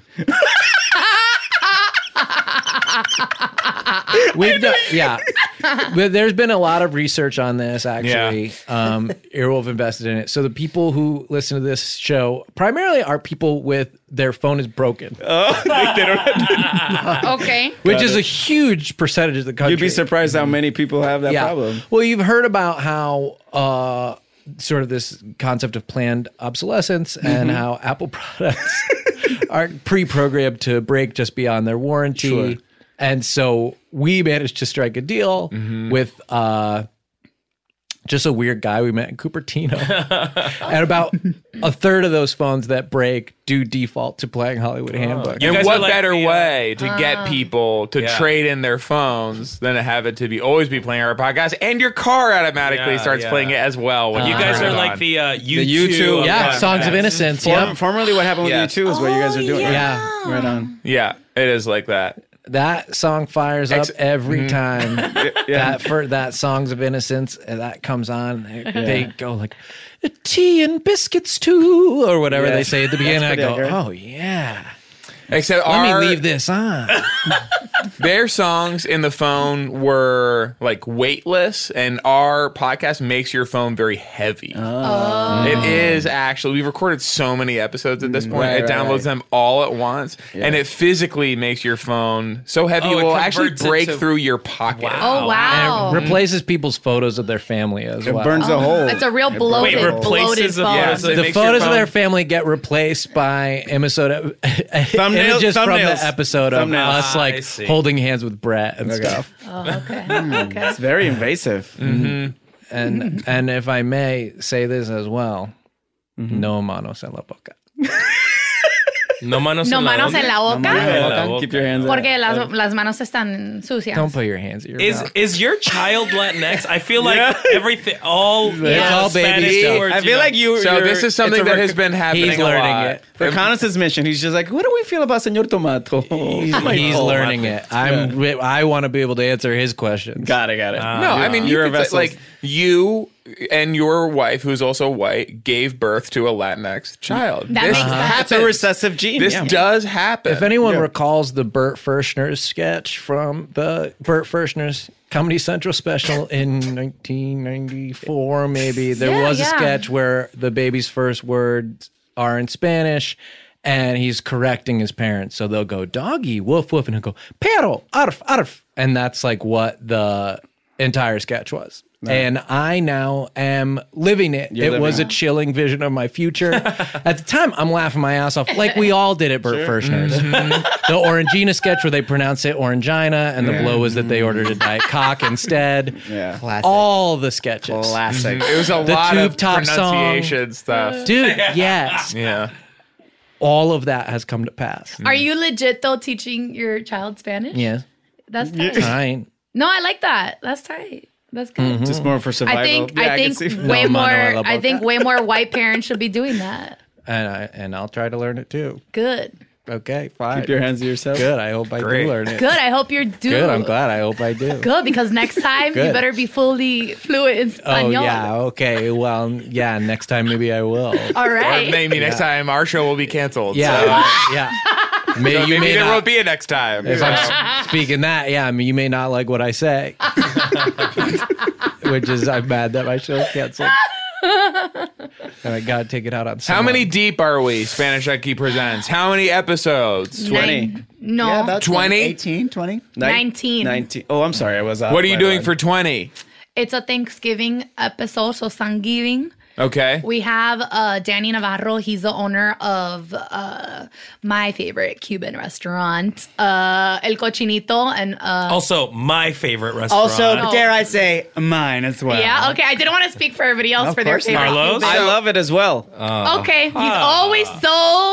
Speaker 5: We've done, yeah. But there's been a lot of research on this, actually. Um, Earwolf invested in it. So the people who listen to this show primarily are people with their phone is broken,
Speaker 8: Oh, like they don't have to-
Speaker 6: Okay.
Speaker 5: which is a huge percentage of the country.
Speaker 8: You'd be surprised how many people have that problem.
Speaker 5: Well, you've heard about how uh, sort of this concept of planned obsolescence and
Speaker 8: Mm-hmm.
Speaker 5: how Apple products are pre-programmed to break just beyond their warranty.
Speaker 8: Sure.
Speaker 5: And so we managed to strike a deal
Speaker 8: Mm-hmm.
Speaker 5: with uh, just a weird guy we met in Cupertino. And about a third of those phones that break do default to playing Hollywood Handbook.
Speaker 7: You
Speaker 4: And
Speaker 7: guys
Speaker 4: what
Speaker 7: are like
Speaker 4: better
Speaker 7: the, uh,
Speaker 4: way to get people to
Speaker 7: Yeah.
Speaker 4: trade in their phones than to have it to be always be playing our podcast, and your car automatically
Speaker 7: Yeah,
Speaker 4: starts
Speaker 7: yeah.
Speaker 4: playing it as well. When
Speaker 7: You
Speaker 4: you
Speaker 7: guys
Speaker 4: turn
Speaker 7: are
Speaker 4: it
Speaker 7: like
Speaker 4: on.
Speaker 7: the uh, U two.
Speaker 8: U two,
Speaker 7: of
Speaker 5: Yeah,
Speaker 7: podcasts.
Speaker 5: Songs of Innocence.
Speaker 8: Form-
Speaker 5: Yeah.
Speaker 8: Formerly, what happened with
Speaker 4: Yeah.
Speaker 8: you too is what you guys are doing.
Speaker 5: Yeah.
Speaker 8: Right on.
Speaker 4: yeah, it is like that.
Speaker 5: That song fires up
Speaker 4: Ex-
Speaker 5: every time.
Speaker 8: Yeah.
Speaker 5: That for that Songs of Innocence uh, that comes on, they, they go like tea and biscuits too, or whatever
Speaker 8: Yeah.
Speaker 5: they say at the beginning. I
Speaker 8: pretty
Speaker 5: go,
Speaker 8: accurate.
Speaker 5: oh yeah,
Speaker 4: Except
Speaker 5: let
Speaker 4: our,
Speaker 5: me leave this on.
Speaker 4: their songs in the phone were like weightless, and our podcast makes your phone very heavy.
Speaker 6: Oh.
Speaker 4: It is actually. We've recorded so many episodes at this point.
Speaker 8: Right,
Speaker 4: it
Speaker 8: right,
Speaker 4: downloads
Speaker 8: right.
Speaker 4: them all at once,
Speaker 8: Yeah.
Speaker 4: and it physically makes your phone so heavy
Speaker 7: Oh,
Speaker 4: it
Speaker 7: it
Speaker 4: will actually
Speaker 7: converts it
Speaker 4: break
Speaker 7: to-
Speaker 4: through your pocket.
Speaker 6: Oh, wow.
Speaker 5: And it replaces people's photos of their family as
Speaker 8: It
Speaker 5: well.
Speaker 8: burns a hole.
Speaker 6: It's a real
Speaker 8: It
Speaker 6: bloated,
Speaker 7: Wait, replaces
Speaker 6: bloated
Speaker 7: the
Speaker 6: phone.
Speaker 4: Yeah, so it
Speaker 5: the
Speaker 4: makes your
Speaker 5: photos of
Speaker 4: phone-
Speaker 5: their family get replaced by episode
Speaker 8: Thumbnail-
Speaker 5: images from
Speaker 8: thumbnails.
Speaker 5: the episode of
Speaker 8: Thumbnails.
Speaker 5: us
Speaker 7: I
Speaker 5: like
Speaker 7: see.
Speaker 5: holding hands with Brett and
Speaker 8: Okay.
Speaker 5: stuff.
Speaker 6: Oh, okay. okay.
Speaker 8: It's very invasive.
Speaker 5: And and if I may say this as well,
Speaker 8: Mm-hmm.
Speaker 5: no manos en la boca.
Speaker 7: No manos
Speaker 6: No
Speaker 7: en la
Speaker 6: manos
Speaker 7: boca.
Speaker 6: en la boca.
Speaker 7: En la boca.
Speaker 8: Keep your hands
Speaker 6: Porque
Speaker 8: out.
Speaker 6: las, las manos están sucias.
Speaker 5: Don't put your hands in your
Speaker 7: Is
Speaker 5: mouth.
Speaker 7: is your child Latinx? I feel like
Speaker 8: Yeah.
Speaker 7: everything, all
Speaker 5: It's all baby
Speaker 7: Spanish
Speaker 5: stuff.
Speaker 7: words,
Speaker 8: I feel
Speaker 7: know.
Speaker 8: like you.
Speaker 4: So
Speaker 8: you're-
Speaker 4: this is something
Speaker 8: it's a
Speaker 4: that
Speaker 8: rec-
Speaker 4: has been happening
Speaker 5: He's
Speaker 4: a
Speaker 5: learning
Speaker 4: lot.
Speaker 5: it.
Speaker 8: For Conance's mission, he's just like, what do we feel about Señor Tomato?
Speaker 5: He's,
Speaker 8: My
Speaker 5: he's
Speaker 8: God.
Speaker 5: learning it. I'm. I want to be able to answer his questions.
Speaker 8: Got it, got it.
Speaker 4: No, I mean, you
Speaker 8: You're a
Speaker 4: could say,
Speaker 8: vessel.
Speaker 4: like you and your wife, who's also white, gave birth to a Latinx child.
Speaker 6: That
Speaker 4: this
Speaker 6: makes sense.
Speaker 4: happens.
Speaker 8: It's a recessive gene.
Speaker 4: This
Speaker 8: yeah.
Speaker 4: does happen.
Speaker 5: If anyone
Speaker 8: Yeah.
Speaker 5: recalls the Burt Furschner's sketch from the Burt Furschner's Comedy Central special in nineteen ninety-four, maybe, there
Speaker 6: Yeah,
Speaker 5: was a
Speaker 6: yeah.
Speaker 5: sketch where the baby's first words are in Spanish and he's correcting his parents. So they'll go, doggy, woof, woof, and he'll go, perro, arf, arf. And that's like what the entire sketch was. And I now am living it.
Speaker 8: You're
Speaker 5: it
Speaker 8: living
Speaker 5: was a
Speaker 8: it.
Speaker 5: chilling vision of my future. At the time, I'm laughing my ass off, like we all did at Burt Furschner's. The Orangina sketch where they pronounce it Orangina, and the blow was that they ordered a Diet Cock instead.
Speaker 8: Yeah.
Speaker 9: Classic.
Speaker 5: All the sketches.
Speaker 9: Classic.
Speaker 4: it was a
Speaker 5: The
Speaker 4: lot
Speaker 5: tube
Speaker 4: of
Speaker 5: top song.
Speaker 4: pronunciation stuff.
Speaker 5: Dude, yes.
Speaker 4: Yeah.
Speaker 5: All of that has come to pass.
Speaker 6: Are you legit though teaching your child Spanish?
Speaker 5: Yes.
Speaker 6: That's tight.
Speaker 5: Fine.
Speaker 6: No, I like that. That's tight. That's good.
Speaker 8: Just more for survival.
Speaker 6: I think
Speaker 8: Yeah,
Speaker 6: I
Speaker 8: can
Speaker 6: think
Speaker 8: see.
Speaker 6: way
Speaker 5: No,
Speaker 6: more
Speaker 5: mano a la
Speaker 6: I think
Speaker 5: boca.
Speaker 6: way more white parents should be doing that.
Speaker 5: And I and I'll try to learn it too.
Speaker 6: Good.
Speaker 5: Okay, fine.
Speaker 8: Keep your hands to yourself.
Speaker 5: Good. I hope I
Speaker 4: Great.
Speaker 5: do learn it.
Speaker 6: Good. I hope you're doing
Speaker 5: Good. I'm glad. I hope I do.
Speaker 6: Good, because next time you
Speaker 5: Good.
Speaker 6: better be fully fluent in
Speaker 5: Oh
Speaker 6: Espanol.
Speaker 5: yeah. Okay. Well, yeah. Next time maybe I will.
Speaker 6: All
Speaker 4: Or
Speaker 6: right.
Speaker 4: maybe next time our show will be canceled.
Speaker 5: Yeah.
Speaker 4: So,
Speaker 5: yeah. May,
Speaker 4: so
Speaker 5: you
Speaker 4: maybe
Speaker 5: may
Speaker 4: there
Speaker 5: not,
Speaker 4: won't be a next time.
Speaker 5: If I'm s- speaking that, yeah, I mean, you may not like what I say, which is I'm mad that my show's canceled, and I gotta take it out on.
Speaker 4: How
Speaker 5: someone.
Speaker 4: many deep are we? Spanish Lucky Presents. How many episodes?
Speaker 8: twenty.
Speaker 6: Nine- no.
Speaker 9: Yeah, about
Speaker 4: twenty?
Speaker 9: eighteen, twenty.
Speaker 6: nineteen.
Speaker 8: nineteen. Oh, I'm sorry. I was off.
Speaker 4: What are you
Speaker 8: by
Speaker 4: doing
Speaker 8: one.
Speaker 4: for twenty?
Speaker 6: It's a Thanksgiving episode, so Thanksgiving.
Speaker 4: Okay.
Speaker 6: We have uh, Danny Navarro. He's the owner of uh, my favorite Cuban restaurant, uh, El Cochinito. And uh,
Speaker 7: Also, my favorite restaurant.
Speaker 9: Also,
Speaker 6: No.
Speaker 9: dare I say, mine as well.
Speaker 6: yeah, okay. I didn't want to speak for everybody else
Speaker 9: Of
Speaker 6: for their
Speaker 9: course
Speaker 6: favorite.
Speaker 9: not.
Speaker 7: Carlos?
Speaker 6: Cuban.
Speaker 8: I love it as well.
Speaker 6: Okay, he's
Speaker 7: Ah.
Speaker 6: always so.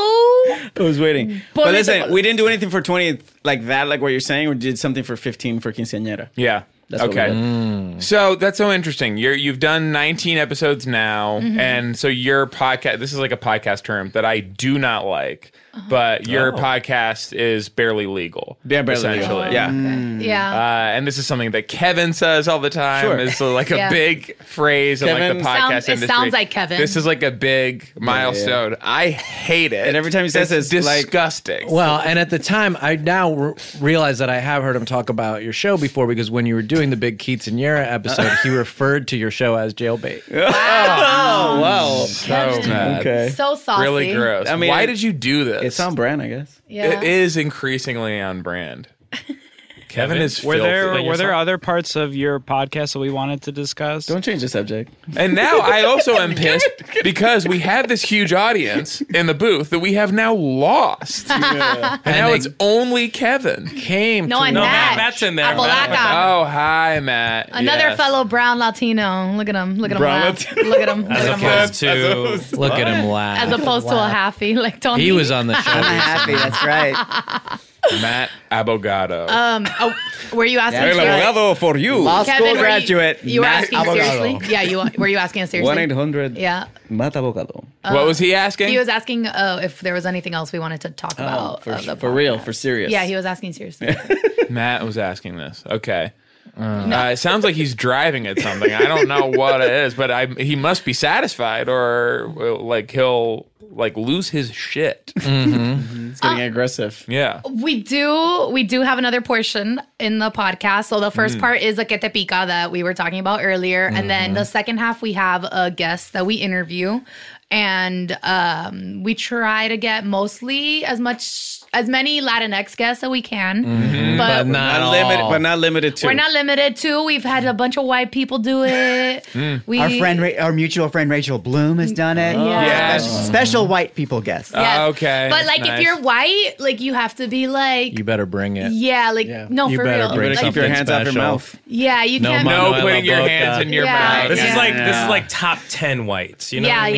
Speaker 8: I was waiting. But
Speaker 6: Por
Speaker 8: listen,
Speaker 6: eso-
Speaker 8: we didn't do anything for twenty like that, like what you're saying. We did something for fifteen for quinceañera.
Speaker 4: Yeah.
Speaker 8: That's what we
Speaker 4: okay.
Speaker 8: did.
Speaker 4: So that's so interesting. You're you've done nineteen episodes now,
Speaker 6: Mm-hmm.
Speaker 4: and so your podcast. This is like a podcast term that I do not like,
Speaker 6: Uh-huh.
Speaker 4: but your
Speaker 7: Oh.
Speaker 4: podcast is barely legal.
Speaker 8: Yeah, barely legal.
Speaker 4: essentially.
Speaker 8: Yeah.
Speaker 6: Yeah.
Speaker 4: Uh, and this is something that Kevin says all the time.
Speaker 8: Sure.
Speaker 4: It's uh, like a
Speaker 6: Yeah.
Speaker 4: big phrase in like
Speaker 8: Kevin-
Speaker 4: the podcast
Speaker 6: Sounds- it
Speaker 4: industry.
Speaker 6: sounds like Kevin.
Speaker 4: This is like a big milestone. I hate it.
Speaker 8: And every time he says
Speaker 4: it's
Speaker 8: this, like-
Speaker 4: disgusting.
Speaker 5: Well, and at the time, I now re- realize that I have heard him talk about your show before because when you were doing the big Quinceañera episode, he referred to your show as Jailbait.
Speaker 8: Oh, wow.
Speaker 4: so mad.
Speaker 8: Okay.
Speaker 6: so saucy.
Speaker 4: Really gross.
Speaker 8: I mean,
Speaker 4: why
Speaker 8: it-
Speaker 4: did you do this?
Speaker 8: It's on brand, I guess.
Speaker 6: Yeah.
Speaker 4: It is increasingly on brand. Kevin is
Speaker 11: Were
Speaker 4: filthy.
Speaker 11: there were there other parts of your podcast that we wanted to discuss?
Speaker 8: Don't change the subject.
Speaker 4: And now I also am pissed because we had this huge audience in the booth that we have now lost. And now
Speaker 5: they-
Speaker 4: it's only Kevin.
Speaker 5: Came
Speaker 6: No,
Speaker 5: to
Speaker 6: and
Speaker 7: No,
Speaker 6: Matt.
Speaker 7: Matt, Matt's in there.
Speaker 6: Apalaca.
Speaker 4: Oh, hi, Matt.
Speaker 6: Another
Speaker 4: Yes.
Speaker 6: fellow brown Latino. Look at him. Look at him
Speaker 8: Brown
Speaker 6: laugh. Look at him. Look
Speaker 7: As
Speaker 6: at him laugh.
Speaker 7: opposed to
Speaker 5: look at him laugh.
Speaker 6: As opposed to a halfie, like Tony.
Speaker 5: He was on the show.
Speaker 9: I'm happy. That's right.
Speaker 4: Matt Abogado.
Speaker 6: Um, oh, were you asking?
Speaker 8: El
Speaker 6: seriously?
Speaker 8: abogado for you.
Speaker 9: Law
Speaker 6: Kevin,
Speaker 9: school
Speaker 6: were you-
Speaker 9: graduate.
Speaker 6: You, were
Speaker 9: Matt
Speaker 6: asking
Speaker 9: Abogado.
Speaker 6: seriously? Yeah, you were you asking us seriously?
Speaker 8: one eight hundred
Speaker 6: Yeah.
Speaker 8: Matt Abogado.
Speaker 4: what was he asking?
Speaker 6: He was asking uh, if there was anything else we wanted to talk about.
Speaker 8: Oh, for,
Speaker 6: of the
Speaker 8: for real,
Speaker 6: podcast.
Speaker 8: for serious.
Speaker 6: Yeah, he was asking seriously.
Speaker 4: Matt was asking this. Okay. Uh, it sounds like he's driving at something. I don't know what it is, but I, he must be satisfied, or uh, like he'll like lose his shit.
Speaker 8: It's getting aggressive.
Speaker 4: Yeah.
Speaker 6: We do we do have another portion in the podcast. So the first
Speaker 8: Mm.
Speaker 6: part is the Que Te Pica that we were talking about earlier. And then
Speaker 8: Mm-hmm.
Speaker 6: the second half we have a guest that we interview. And um, we try to get mostly as much as many Latinx guests that we can.
Speaker 8: Mm-hmm.
Speaker 5: But
Speaker 6: But,
Speaker 5: not
Speaker 8: Not
Speaker 5: all.
Speaker 8: limited, but not limited to.
Speaker 6: we're not limited to. We've had a bunch of white people do it. We,
Speaker 9: Our friend, Ra- our mutual friend Rachel Bloom has done it.
Speaker 6: Yeah.
Speaker 4: Yes.
Speaker 9: Special, special white people guest.
Speaker 6: Yes.
Speaker 4: Oh, okay.
Speaker 6: But like
Speaker 4: Nice.
Speaker 6: if you're white, like you have to be like
Speaker 5: You better bring it.
Speaker 6: yeah, like no
Speaker 5: You
Speaker 6: for
Speaker 5: better
Speaker 6: real.
Speaker 5: bring
Speaker 6: Like,
Speaker 8: Keep your
Speaker 5: something
Speaker 8: hands off your
Speaker 5: special.
Speaker 8: mouth.
Speaker 6: yeah, you
Speaker 5: No
Speaker 6: can't
Speaker 5: money.
Speaker 4: No
Speaker 5: Manuela
Speaker 4: putting your
Speaker 5: Boca.
Speaker 4: hands in your
Speaker 6: Yeah,
Speaker 4: mouth.
Speaker 7: This
Speaker 6: yeah.
Speaker 7: is like this
Speaker 8: Yeah.
Speaker 7: is like top ten whites. You know?
Speaker 6: Yeah,
Speaker 7: what I
Speaker 6: yeah,
Speaker 7: mean?
Speaker 6: yeah,
Speaker 7: Like,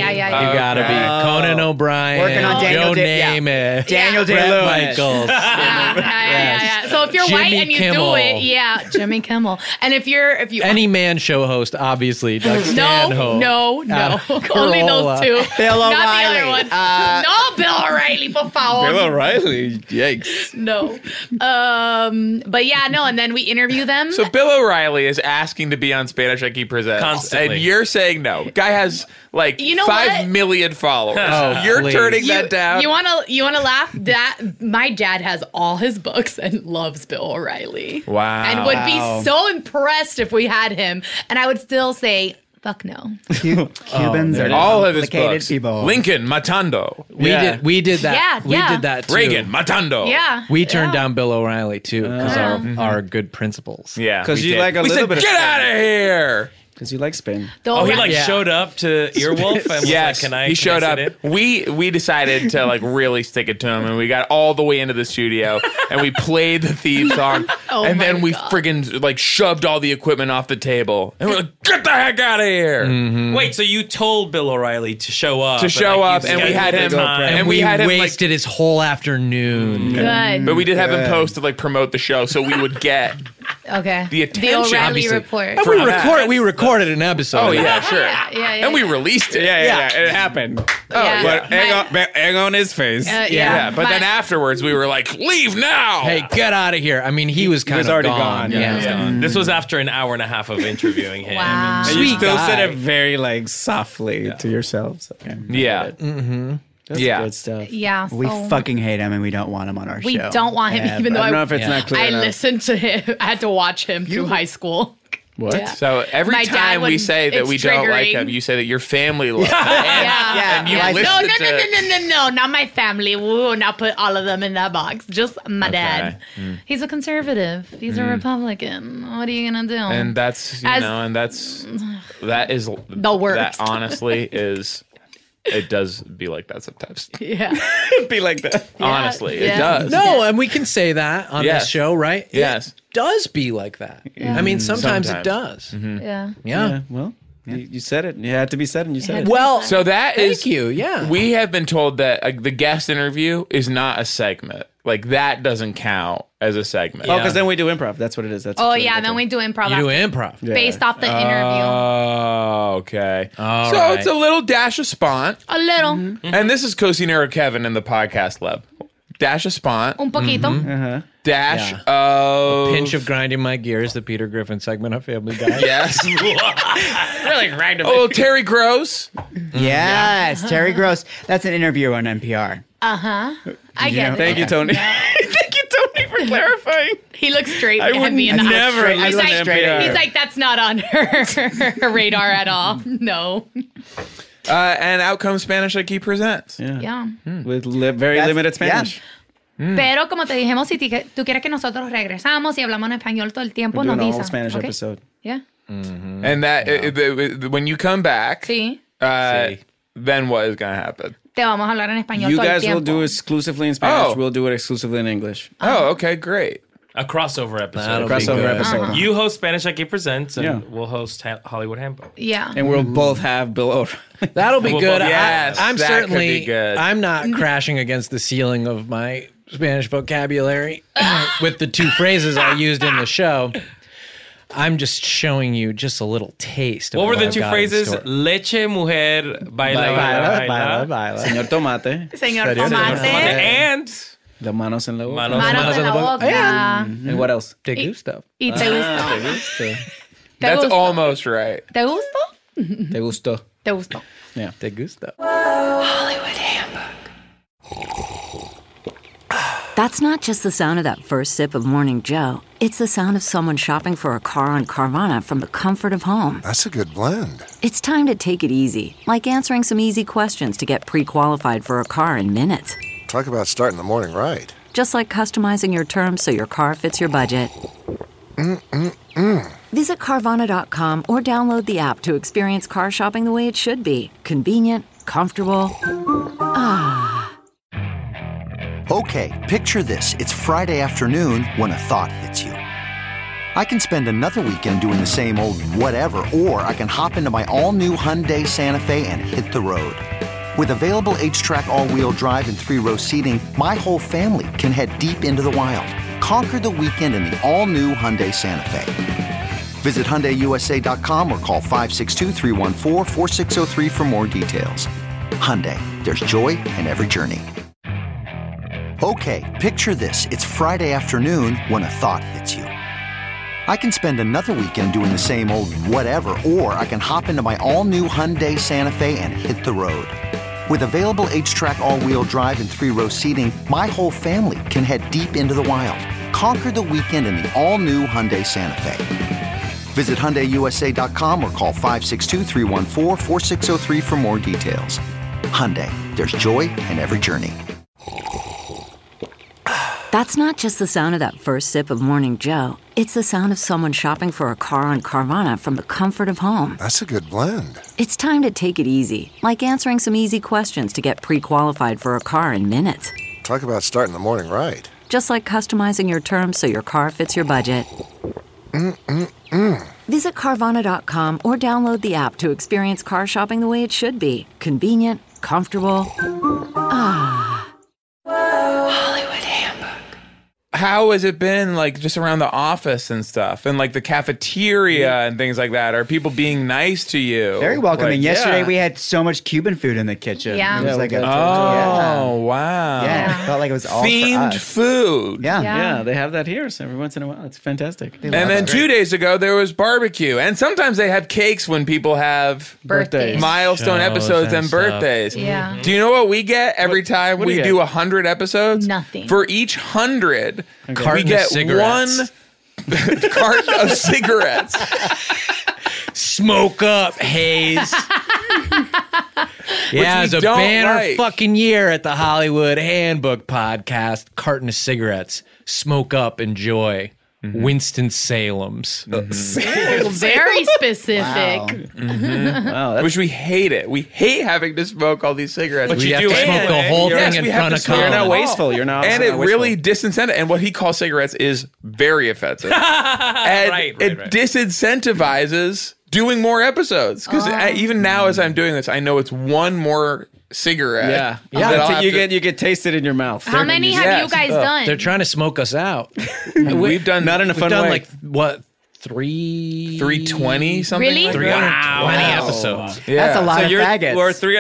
Speaker 5: You gotta
Speaker 4: Okay.
Speaker 5: be Conan O'Brien,
Speaker 9: Working on Daniel
Speaker 5: Joe
Speaker 9: Day- yeah.
Speaker 5: Namath,
Speaker 9: Daniel
Speaker 5: Bret
Speaker 9: Day-Lewis.
Speaker 5: Michaels.
Speaker 6: Yeah, yeah, yeah, yeah. So if you're white
Speaker 5: Jimmy
Speaker 6: and you
Speaker 5: Kimmel.
Speaker 6: do it, yeah, Jimmy Kimmel. And if you're if you
Speaker 5: Any man show host, obviously. Doug
Speaker 6: no,
Speaker 5: Stanhope.
Speaker 6: no, no,
Speaker 5: Adam
Speaker 6: only
Speaker 5: Carolla.
Speaker 6: those two.
Speaker 9: Bill
Speaker 6: Not
Speaker 9: O'Reilly.
Speaker 6: the other one.
Speaker 9: Uh,
Speaker 6: no, Bill O'Reilly, por favor.
Speaker 8: Bill O'Reilly. Yikes.
Speaker 6: No. Um, but yeah, no, and then we interview them.
Speaker 4: So Bill O'Reilly is asking to be on Spanish Like He Presents.
Speaker 7: Constantly.
Speaker 4: And you're saying no. Guy has like
Speaker 6: You know
Speaker 4: five
Speaker 6: what?
Speaker 4: million followers.
Speaker 5: Oh,
Speaker 4: you're
Speaker 5: please.
Speaker 4: turning
Speaker 6: you,
Speaker 4: that down.
Speaker 6: You wanna you wanna laugh? That my dad has all his books and loves Bill O'Reilly.
Speaker 4: Wow.
Speaker 6: And would
Speaker 9: Wow.
Speaker 6: be so impressed if we had him. And I would still say, fuck no.
Speaker 9: Cu- Cubans are
Speaker 4: All of his
Speaker 9: complicated
Speaker 4: books.
Speaker 9: people.
Speaker 4: Lincoln, Matando.
Speaker 5: We
Speaker 8: Yeah.
Speaker 5: did. We did that.
Speaker 6: Yeah,
Speaker 5: we
Speaker 6: yeah.
Speaker 5: did that too.
Speaker 4: Reagan, Matando.
Speaker 6: Yeah.
Speaker 5: We turned
Speaker 6: yeah.
Speaker 5: down Bill O'Reilly too because
Speaker 6: Yeah.
Speaker 5: our our good principles.
Speaker 4: Yeah.
Speaker 8: Because
Speaker 4: we
Speaker 8: you
Speaker 4: did.
Speaker 8: like a
Speaker 4: we
Speaker 8: little
Speaker 4: said,
Speaker 8: bit of
Speaker 4: get out of here.
Speaker 8: Because you like Spain.
Speaker 6: The
Speaker 7: Oh, he
Speaker 6: O'Re-
Speaker 7: like
Speaker 5: Yeah.
Speaker 7: showed up to Earwolf and was
Speaker 4: Yes,
Speaker 7: like, can I?
Speaker 4: he
Speaker 7: can I
Speaker 4: showed up.
Speaker 7: sit in?
Speaker 4: We we decided to like really stick it to him, and we got all the way into the studio, and we played the theme song,
Speaker 6: Oh
Speaker 4: and
Speaker 6: my
Speaker 4: then we
Speaker 6: God.
Speaker 4: friggin' like shoved all the equipment off the table, and we're like, get the heck out of here.
Speaker 7: Wait, so you told Bill O'Reilly to show up?
Speaker 4: To
Speaker 7: and,
Speaker 4: show
Speaker 7: like,
Speaker 4: up,
Speaker 7: you
Speaker 4: and we had
Speaker 7: scheduled
Speaker 4: him,
Speaker 7: the time.
Speaker 4: and
Speaker 5: And
Speaker 4: we
Speaker 5: we,
Speaker 4: had him like,
Speaker 5: wasted his whole afternoon.
Speaker 6: Good.
Speaker 4: but we did have him
Speaker 8: Good.
Speaker 4: post to like promote the show, so we would get.
Speaker 6: Okay.
Speaker 4: The attention,
Speaker 6: O'Reilly
Speaker 4: obviously.
Speaker 6: report.
Speaker 5: And we
Speaker 4: For that.
Speaker 5: record. We recorded an episode.
Speaker 4: Oh
Speaker 5: of
Speaker 4: yeah,
Speaker 5: that.
Speaker 4: sure.
Speaker 6: Yeah, yeah, yeah.
Speaker 4: And we released it.
Speaker 8: Yeah, yeah, yeah. It happened.
Speaker 4: Oh,
Speaker 6: Yeah.
Speaker 4: yeah.
Speaker 8: But egg
Speaker 6: My-
Speaker 8: on, ba- egg on his face.
Speaker 6: Uh,
Speaker 4: Yeah,
Speaker 6: yeah.
Speaker 4: but
Speaker 6: My-
Speaker 4: then afterwards we were like, leave now.
Speaker 5: Hey, get out of here! I mean, he was kind
Speaker 8: was
Speaker 5: of
Speaker 8: already
Speaker 5: gone.
Speaker 8: gone, yeah.
Speaker 5: Yeah.
Speaker 7: Yeah. This was after an hour and a half of interviewing him.
Speaker 6: Wow.
Speaker 8: and you
Speaker 5: Sweet
Speaker 8: still
Speaker 5: guy.
Speaker 8: said it very like softly to yourselves. Okay.
Speaker 4: Yeah.
Speaker 8: That's
Speaker 4: Yeah.
Speaker 8: good stuff.
Speaker 6: Yeah. So
Speaker 9: We fucking hate him and we don't want him on our
Speaker 6: we
Speaker 9: show.
Speaker 6: don't want him,
Speaker 9: Yeah,
Speaker 6: even though
Speaker 8: I
Speaker 6: I,
Speaker 8: don't know if it's
Speaker 5: Yeah.
Speaker 8: not clear
Speaker 6: I
Speaker 8: enough.
Speaker 6: listened to him. I had to watch him through high school.
Speaker 8: What?
Speaker 6: Yeah.
Speaker 4: So every
Speaker 6: My dad
Speaker 4: time we
Speaker 6: would-
Speaker 4: say that
Speaker 6: it's
Speaker 4: we don't like
Speaker 6: triggering.
Speaker 4: him, you say that your family loves him.
Speaker 6: Yeah.
Speaker 9: Yeah,
Speaker 4: And you
Speaker 9: yeah.
Speaker 4: listen
Speaker 6: No, no,
Speaker 4: to
Speaker 6: no, no, no, no, no, not my family. We will not put all of them in that box. Just my dad. He's a conservative. He's a Republican. What are you gonna do?
Speaker 4: And that's you
Speaker 6: As-
Speaker 4: know, and that's that is
Speaker 6: The worst.
Speaker 4: That honestly is. It does be like that sometimes.
Speaker 6: yeah,
Speaker 8: Be like that.
Speaker 4: Honestly,
Speaker 6: yeah.
Speaker 4: it does.
Speaker 5: No, and we can say that on
Speaker 4: Yes.
Speaker 5: this show, right?
Speaker 4: Yes.
Speaker 5: It does be like that. I mean, sometimes, it does.
Speaker 6: yeah.
Speaker 5: Yeah.
Speaker 8: Yeah. Well, you, you said it. It had to be said, and you said
Speaker 6: had
Speaker 8: it.
Speaker 6: to
Speaker 5: Well,
Speaker 4: So that
Speaker 5: thank
Speaker 4: is
Speaker 5: you. Yeah.
Speaker 4: We have been told that uh, the guest interview is not a segment. Like that doesn't count as a segment.
Speaker 8: Oh, because then we do improv. That's what it is. That's
Speaker 6: Oh
Speaker 8: what
Speaker 6: yeah,
Speaker 8: it
Speaker 6: then
Speaker 8: is.
Speaker 6: we do improv.
Speaker 5: you do
Speaker 6: after-
Speaker 5: improv.
Speaker 8: Yeah.
Speaker 6: based off the interview.
Speaker 4: Oh, okay.
Speaker 5: All
Speaker 4: so
Speaker 5: right.
Speaker 4: it's a little dash of spont.
Speaker 6: A little,
Speaker 4: And this is Cosinero Kevin in the podcast lab. Dash of spont.
Speaker 6: un poquito.
Speaker 8: Uh-huh.
Speaker 4: Dash
Speaker 5: Yeah.
Speaker 4: of
Speaker 5: Pinch of grinding my gears, the Peter Griffin segment of Family Guy.
Speaker 4: Yes.
Speaker 7: Really grind him.
Speaker 4: Oh, Terry Gross.
Speaker 9: Yes, Terry Gross. That's an interview on N P R.
Speaker 6: Uh huh. I
Speaker 9: you
Speaker 6: get
Speaker 9: know-
Speaker 6: it.
Speaker 8: Thank you, Tony. Thank you, Tony, for clarifying.
Speaker 6: He looks straight
Speaker 8: I
Speaker 6: at
Speaker 8: would
Speaker 6: me in the
Speaker 8: never
Speaker 6: eye. He's
Speaker 8: listen
Speaker 6: like,
Speaker 8: to N P R.
Speaker 6: he's like, that's not on her, her radar at all. No.
Speaker 4: Uh, and out comes Spanish Like He Presents.
Speaker 8: Yeah.
Speaker 6: Yeah.
Speaker 8: With li- very
Speaker 9: That's-
Speaker 8: limited Spanish.
Speaker 6: Pero como te dijimos, si ti- tú quieres que nosotros regresamos y hablamos en español todo el tiempo,
Speaker 8: We're
Speaker 6: nos
Speaker 8: doing a whole
Speaker 6: dices.
Speaker 8: Spanish
Speaker 6: ¿ok?
Speaker 8: episode.
Speaker 6: Yeah.
Speaker 4: And that uh, the, the- when you come back,
Speaker 6: Sí.
Speaker 4: uh,
Speaker 5: Sí.
Speaker 4: then what is going to happen?
Speaker 6: Te vamos a hablar en español
Speaker 8: You
Speaker 6: todo el
Speaker 8: guys will
Speaker 6: tiempo.
Speaker 8: do exclusively in Spanish.
Speaker 4: Oh.
Speaker 8: We'll do it exclusively in English.
Speaker 4: Oh, okay, great.
Speaker 7: A crossover episode.
Speaker 5: That'll be
Speaker 8: Crossover
Speaker 5: good.
Speaker 8: episode.
Speaker 6: Uh-huh.
Speaker 7: You host Spanish Like He Presents, and
Speaker 8: Yeah.
Speaker 7: we'll host ha- Hollywood Handbook.
Speaker 6: Yeah.
Speaker 8: And we'll both have Bill O'Reilly.
Speaker 5: That'll be
Speaker 7: Well,
Speaker 5: good.
Speaker 7: well,
Speaker 4: yes,
Speaker 5: I, I'm
Speaker 4: that could
Speaker 5: certainly.
Speaker 4: be good.
Speaker 5: I'm not crashing against the ceiling of my Spanish vocabulary with the two phrases I used in the show. I'm just showing you just a little taste. Of
Speaker 7: What were the
Speaker 5: I've
Speaker 7: two
Speaker 5: got in
Speaker 7: phrases?
Speaker 5: store.
Speaker 7: Leche, mujer, baila, baila, baila.
Speaker 5: baila.
Speaker 8: Señor Tomate.
Speaker 6: Señor
Speaker 5: Señor
Speaker 6: Tomate.
Speaker 5: Tomate.
Speaker 7: And
Speaker 8: The manos en la boca.
Speaker 7: Manos-
Speaker 6: Manos en la boca.
Speaker 8: And what else?
Speaker 5: Te gusta.
Speaker 6: Y te
Speaker 8: Ah,
Speaker 6: gustó.
Speaker 8: te gusta.
Speaker 6: Te
Speaker 4: That's
Speaker 6: gustó.
Speaker 4: almost right.
Speaker 6: ¿Te gustó?
Speaker 8: Te gustó.
Speaker 6: Te gustó.
Speaker 8: Yeah.
Speaker 5: Te gusta.
Speaker 3: That's not just the sound of that first sip of Morning Joe. It's the sound of someone shopping for a car on Carvana from the comfort of home.
Speaker 2: That's a good blend.
Speaker 3: It's time to take it easy, like answering some easy questions to get pre-qualified for a car in minutes.
Speaker 2: Talk about starting the morning right.
Speaker 3: Just like customizing your terms so your car fits your budget.
Speaker 2: Mm-mm-mm.
Speaker 3: Visit Carvana dot com or download the app to experience car shopping the way it should be. Convenient, comfortable. Ah.
Speaker 15: Okay, picture this. It's Friday afternoon when a thought hits you. I can spend another weekend doing the same old whatever, or I can hop into my all-new Hyundai Santa Fe and hit the road. With available H-Track all-wheel drive and three-row seating, my whole family can head deep into the wild. Conquer the weekend in the all-new Hyundai Santa Fe. Visit Hyundai U S A dot com or call five six two, three one four, four six zero three for more details. Hyundai, there's joy in every journey. Okay, picture this. It's Friday afternoon when a thought hits you. I can spend another weekend doing the same old whatever, or I can hop into my all-new Hyundai Santa Fe and hit the road. With available H-Track all-wheel drive and three-row seating, my whole family can head deep into the wild. Conquer the weekend in the all-new Hyundai Santa Fe. Visit Hyundai U S A dot com or call five six two, three one four, four six zero three for more details. Hyundai, there's joy in every journey.
Speaker 3: That's not just the sound of that first sip of Morning Joe. It's the sound of someone shopping for a car on Carvana from the comfort of home.
Speaker 2: That's a good blend.
Speaker 3: It's time to take it easy, like answering some easy questions to get pre-qualified for a car in minutes.
Speaker 2: Talk about starting the morning right.
Speaker 3: Just like customizing your terms so your car fits your budget.
Speaker 2: Mm-mm-mm.
Speaker 3: Visit Carvana dot com or download the app to experience car shopping the way it should be. Convenient, comfortable. Ah.
Speaker 4: How has it been, like, just around the office and stuff, and like the cafeteria
Speaker 9: Yeah.
Speaker 4: and things like that? Are people being nice to you?
Speaker 9: Very welcoming.
Speaker 4: Like,
Speaker 9: Yesterday
Speaker 4: yeah.
Speaker 9: we had so much Cuban food in the kitchen.
Speaker 6: Yeah.
Speaker 9: It was
Speaker 6: Yeah,
Speaker 9: like
Speaker 8: we
Speaker 9: a
Speaker 8: got-
Speaker 4: Oh,
Speaker 9: yeah.
Speaker 4: wow.
Speaker 9: Yeah, it felt like it was all for
Speaker 4: Themed
Speaker 9: us.
Speaker 4: food.
Speaker 9: Yeah.
Speaker 6: Yeah.
Speaker 8: Yeah, they have that here so every once in a while. It's fantastic.
Speaker 4: And then two days ago, there was barbecue. And sometimes they have cakes when people have
Speaker 6: Birthdays.
Speaker 4: milestone
Speaker 5: Shows
Speaker 4: episodes
Speaker 5: and
Speaker 4: and
Speaker 5: stuff.
Speaker 4: birthdays.
Speaker 6: Yeah.
Speaker 4: Do you know what we get every time
Speaker 8: what do
Speaker 4: we
Speaker 8: you
Speaker 4: do
Speaker 8: get?
Speaker 4: one hundred episodes?
Speaker 6: Nothing.
Speaker 4: For each one hundred, we
Speaker 5: Carton of
Speaker 4: get
Speaker 5: cigarettes.
Speaker 4: one carton of cigarettes.
Speaker 5: Smoke up, Hayes. Yeah,
Speaker 4: we
Speaker 5: it's a
Speaker 4: don't
Speaker 5: banner
Speaker 4: like.
Speaker 5: fucking year at the Hollywood Handbook Podcast. Carton of cigarettes. Smoke up, enjoy. Winston Salem's.
Speaker 6: Very specific.
Speaker 9: Wow.
Speaker 8: Wow, that's
Speaker 4: Which we hate it. We hate having to smoke all these cigarettes.
Speaker 7: But
Speaker 4: We
Speaker 7: you
Speaker 5: have
Speaker 7: do
Speaker 5: to
Speaker 7: it
Speaker 5: smoke the
Speaker 7: anyway.
Speaker 5: whole
Speaker 4: Yes,
Speaker 5: thing
Speaker 4: we
Speaker 5: in
Speaker 4: have
Speaker 5: front
Speaker 4: to
Speaker 5: of
Speaker 4: smoke-
Speaker 8: You're
Speaker 5: Colin.
Speaker 8: not wasteful. You're not.
Speaker 4: and
Speaker 8: you're
Speaker 4: it
Speaker 8: not
Speaker 4: really
Speaker 8: wasteful.
Speaker 4: disincentivizes. And what he calls cigarettes is very offensive. and
Speaker 7: Right, right,
Speaker 4: it
Speaker 7: right.
Speaker 4: disincentivizes doing more episodes. Because even now, as I'm doing this, I know it's one more cigarette.
Speaker 8: Yeah,
Speaker 4: that
Speaker 8: yeah.
Speaker 4: I'll
Speaker 8: That's it.
Speaker 4: have
Speaker 8: You
Speaker 4: to-
Speaker 8: get you get tasted in your mouth.
Speaker 6: How many have
Speaker 4: Yes.
Speaker 6: you guys
Speaker 4: Oh.
Speaker 6: done?
Speaker 5: They're trying to smoke us out.
Speaker 4: We've done
Speaker 8: Not in a
Speaker 5: We've
Speaker 8: fun
Speaker 5: done
Speaker 8: way.
Speaker 5: like, what, three...
Speaker 4: three twenty something.
Speaker 6: Really?
Speaker 4: Like
Speaker 5: three
Speaker 4: that?
Speaker 5: hundred twenty
Speaker 8: Wow.
Speaker 5: episodes.
Speaker 4: Yeah.
Speaker 9: That's a lot
Speaker 8: so
Speaker 9: of
Speaker 8: you're
Speaker 9: faggots.
Speaker 8: we're three.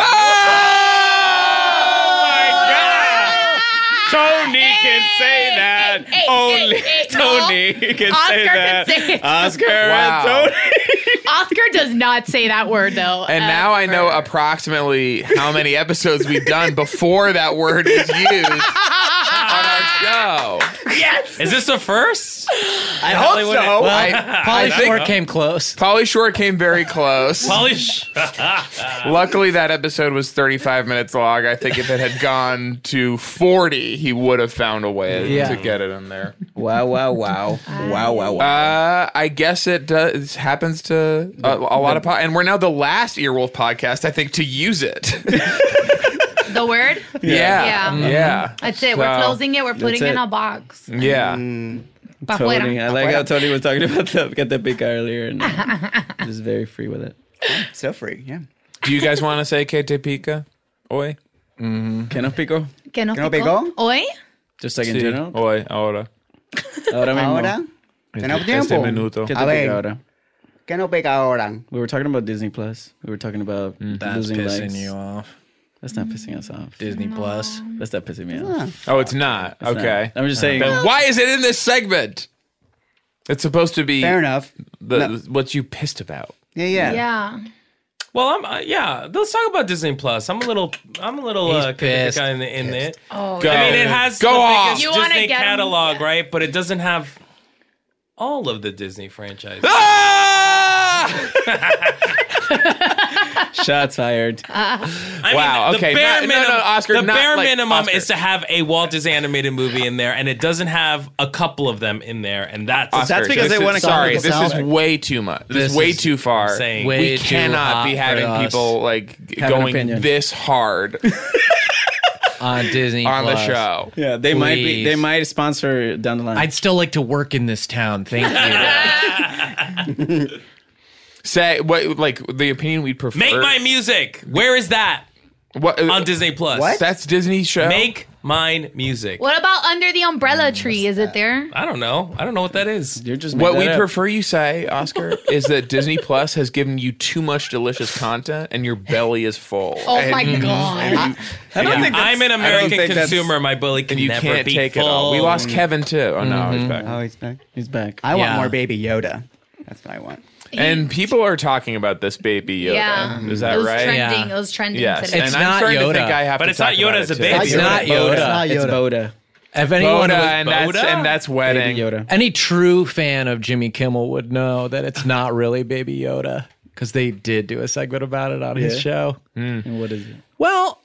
Speaker 8: Tony can say that.
Speaker 6: hey,
Speaker 8: Only
Speaker 6: hey, hey, no.
Speaker 8: Tony can
Speaker 6: Oscar
Speaker 8: say
Speaker 6: can
Speaker 8: that.
Speaker 6: say it.
Speaker 8: Oscar
Speaker 4: Wow.
Speaker 8: and Tony.
Speaker 6: Oscar does not say that word though.
Speaker 4: And now I know
Speaker 6: ever.
Speaker 4: approximately how many episodes we've done before that word was used on our show.
Speaker 6: Yes.
Speaker 7: Is this the first?
Speaker 8: I hope
Speaker 7: Hollywood-
Speaker 8: so.
Speaker 5: Well,
Speaker 4: I-
Speaker 5: Pauly
Speaker 4: I think-
Speaker 5: Shore came close.
Speaker 4: Pauly Shore came very close.
Speaker 7: Polish.
Speaker 4: Luckily, that episode was thirty-five minutes long. I think if it had gone to forty, he would have found a way
Speaker 5: Yeah.
Speaker 4: to get it in there.
Speaker 8: Wow! Wow! Wow! Wow! Wow! Wow!
Speaker 4: Uh, I guess it does happens to a, a lot of pod, and we're now the last Earwolf podcast, I think, to use it.
Speaker 6: The word?
Speaker 4: yeah,
Speaker 6: Yeah.
Speaker 4: yeah.
Speaker 6: That's it. We're
Speaker 4: So,
Speaker 6: closing it. We're putting it in
Speaker 8: it.
Speaker 6: a box.
Speaker 4: Yeah.
Speaker 6: Pa'
Speaker 8: Tony,
Speaker 6: fuera.
Speaker 8: I like how Tony was talking about the get the pica earlier, and uh, just very free with it.
Speaker 9: So free, yeah.
Speaker 4: Do you guys want to say que te pica? Oi?
Speaker 8: Que no pico?
Speaker 6: ¿Que no
Speaker 9: ¿Que no
Speaker 6: picó?
Speaker 9: picó?
Speaker 6: Hoy?
Speaker 8: Just like in
Speaker 4: Sí.
Speaker 8: general.
Speaker 4: Hoy, ahora.
Speaker 8: Ahora mismo.
Speaker 9: Ahora, tenemos
Speaker 4: Este
Speaker 9: tiempo.
Speaker 4: minuto.
Speaker 8: ¿Qué te
Speaker 9: A ver.
Speaker 8: pica ahora?
Speaker 9: ¿Qué no pica ahora?
Speaker 8: We were talking about Disney Plus. We were talking about
Speaker 5: That's
Speaker 8: losing
Speaker 5: pissing
Speaker 8: legs.
Speaker 5: you off.
Speaker 8: That's not pissing us off.
Speaker 5: Disney Plus.
Speaker 8: That's not pissing me off.
Speaker 4: Oh, it's not.
Speaker 8: It's not.
Speaker 4: okay.
Speaker 8: I'm just saying.
Speaker 4: Then why is it in this segment? It's supposed to be
Speaker 9: Fair enough.
Speaker 4: the,
Speaker 9: No.
Speaker 4: what you pissed about.
Speaker 9: Yeah, yeah.
Speaker 6: Yeah.
Speaker 7: Well, I'm uh, yeah. Let's talk about Disney Plus. I'm a little, I'm a little
Speaker 5: He's
Speaker 7: uh,
Speaker 5: pissed.
Speaker 7: in the in it.
Speaker 6: Oh,
Speaker 4: Go.
Speaker 7: I mean, it has
Speaker 4: Go
Speaker 7: the
Speaker 4: off.
Speaker 7: biggest
Speaker 6: You wanna
Speaker 7: Disney
Speaker 6: get 'em-
Speaker 7: catalog,
Speaker 6: yeah.
Speaker 7: right? But it doesn't have all of the Disney franchises.
Speaker 8: Shots fired.
Speaker 7: I
Speaker 4: Wow,
Speaker 7: the
Speaker 4: okay.
Speaker 7: bare
Speaker 4: No, no,
Speaker 7: minimum,
Speaker 4: no, Oscar,
Speaker 7: the
Speaker 4: not
Speaker 7: bare
Speaker 4: like
Speaker 7: minimum
Speaker 4: Oscar.
Speaker 7: is to have a Walt Disney animated movie in there, and it doesn't have a couple of them in there, and that's
Speaker 8: That's because
Speaker 4: this
Speaker 8: they
Speaker 4: is-
Speaker 8: wanna
Speaker 4: Sorry,
Speaker 8: come
Speaker 4: this
Speaker 8: up
Speaker 4: is
Speaker 8: with a
Speaker 4: way too much. This,
Speaker 5: This
Speaker 4: is way
Speaker 5: is
Speaker 4: too far.
Speaker 7: insane.
Speaker 5: Way
Speaker 4: we
Speaker 5: too
Speaker 4: cannot
Speaker 5: hot
Speaker 4: be
Speaker 5: for
Speaker 4: having
Speaker 5: us.
Speaker 4: people like
Speaker 8: Have an
Speaker 4: going
Speaker 8: opinion.
Speaker 4: this hard
Speaker 5: On Disney
Speaker 4: on the
Speaker 5: Plus.
Speaker 4: show.
Speaker 8: Yeah, they might be.
Speaker 5: Please.
Speaker 8: They might sponsor down the line.
Speaker 5: I'd still like to work in this town. Thank you.
Speaker 4: Say what, like the opinion we'd prefer.
Speaker 7: Make my music. Where is that?
Speaker 4: What
Speaker 7: on Disney Plus.
Speaker 9: What?
Speaker 4: That's Disney's show.
Speaker 7: Make Mine Music.
Speaker 6: What about Under the Umbrella Tree? Is it there?
Speaker 7: I don't know. I don't know what that is.
Speaker 8: You're just
Speaker 4: What we prefer you say, Oscar, is that Disney Plus has given you too much delicious content and your belly is full.
Speaker 6: Oh
Speaker 4: and,
Speaker 6: my God.
Speaker 4: and you-
Speaker 8: I don't
Speaker 7: Yeah,
Speaker 8: think that's-
Speaker 7: I'm an
Speaker 8: I don't
Speaker 7: American
Speaker 8: think that's-
Speaker 7: consumer. My belly can
Speaker 4: and you
Speaker 7: never
Speaker 4: can't
Speaker 7: be
Speaker 4: take
Speaker 7: full.
Speaker 4: it all. We lost Kevin too. Oh no, he's back.
Speaker 9: Oh, he's back.
Speaker 8: He's back.
Speaker 9: I want
Speaker 5: Yeah.
Speaker 9: more Baby Yoda. That's what I want.
Speaker 4: And people are talking about this Baby Yoda.
Speaker 6: Yeah.
Speaker 4: Is that
Speaker 6: it was
Speaker 4: right?
Speaker 6: trending.
Speaker 5: Yeah.
Speaker 6: It was trending
Speaker 4: Yes.
Speaker 6: today.
Speaker 5: It's
Speaker 4: and I'm
Speaker 5: not
Speaker 4: starting
Speaker 5: Yoda.
Speaker 4: to think I have
Speaker 7: But
Speaker 4: to
Speaker 7: it's not
Speaker 4: talk
Speaker 7: Yoda
Speaker 4: about
Speaker 7: as
Speaker 4: it
Speaker 7: a
Speaker 4: too.
Speaker 7: baby.
Speaker 5: It's not Yoda.
Speaker 10: It's not
Speaker 8: It's
Speaker 10: Yoda.
Speaker 8: Boda.
Speaker 5: If anyone
Speaker 4: Boda,
Speaker 5: was-
Speaker 4: and that's
Speaker 7: Boda?
Speaker 4: and that's wedding.
Speaker 8: Baby Yoda.
Speaker 5: any true fan of Jimmy Kimmel would know that it's not really Baby Yoda because they did do a segment about it on his
Speaker 8: Yeah.
Speaker 5: show.
Speaker 8: And what is it?
Speaker 5: Well,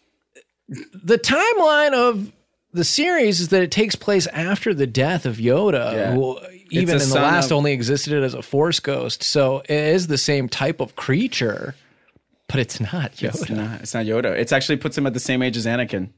Speaker 5: the timeline of the series is that it takes place after the death of Yoda,
Speaker 8: Yeah.
Speaker 5: who even
Speaker 8: a
Speaker 5: in the
Speaker 8: son
Speaker 5: last
Speaker 8: of-
Speaker 5: only existed as a Force ghost. So it is the same type of creature, but it's not Yoda.
Speaker 8: It's not, it's not Yoda. It actually puts him at the same age as Anakin.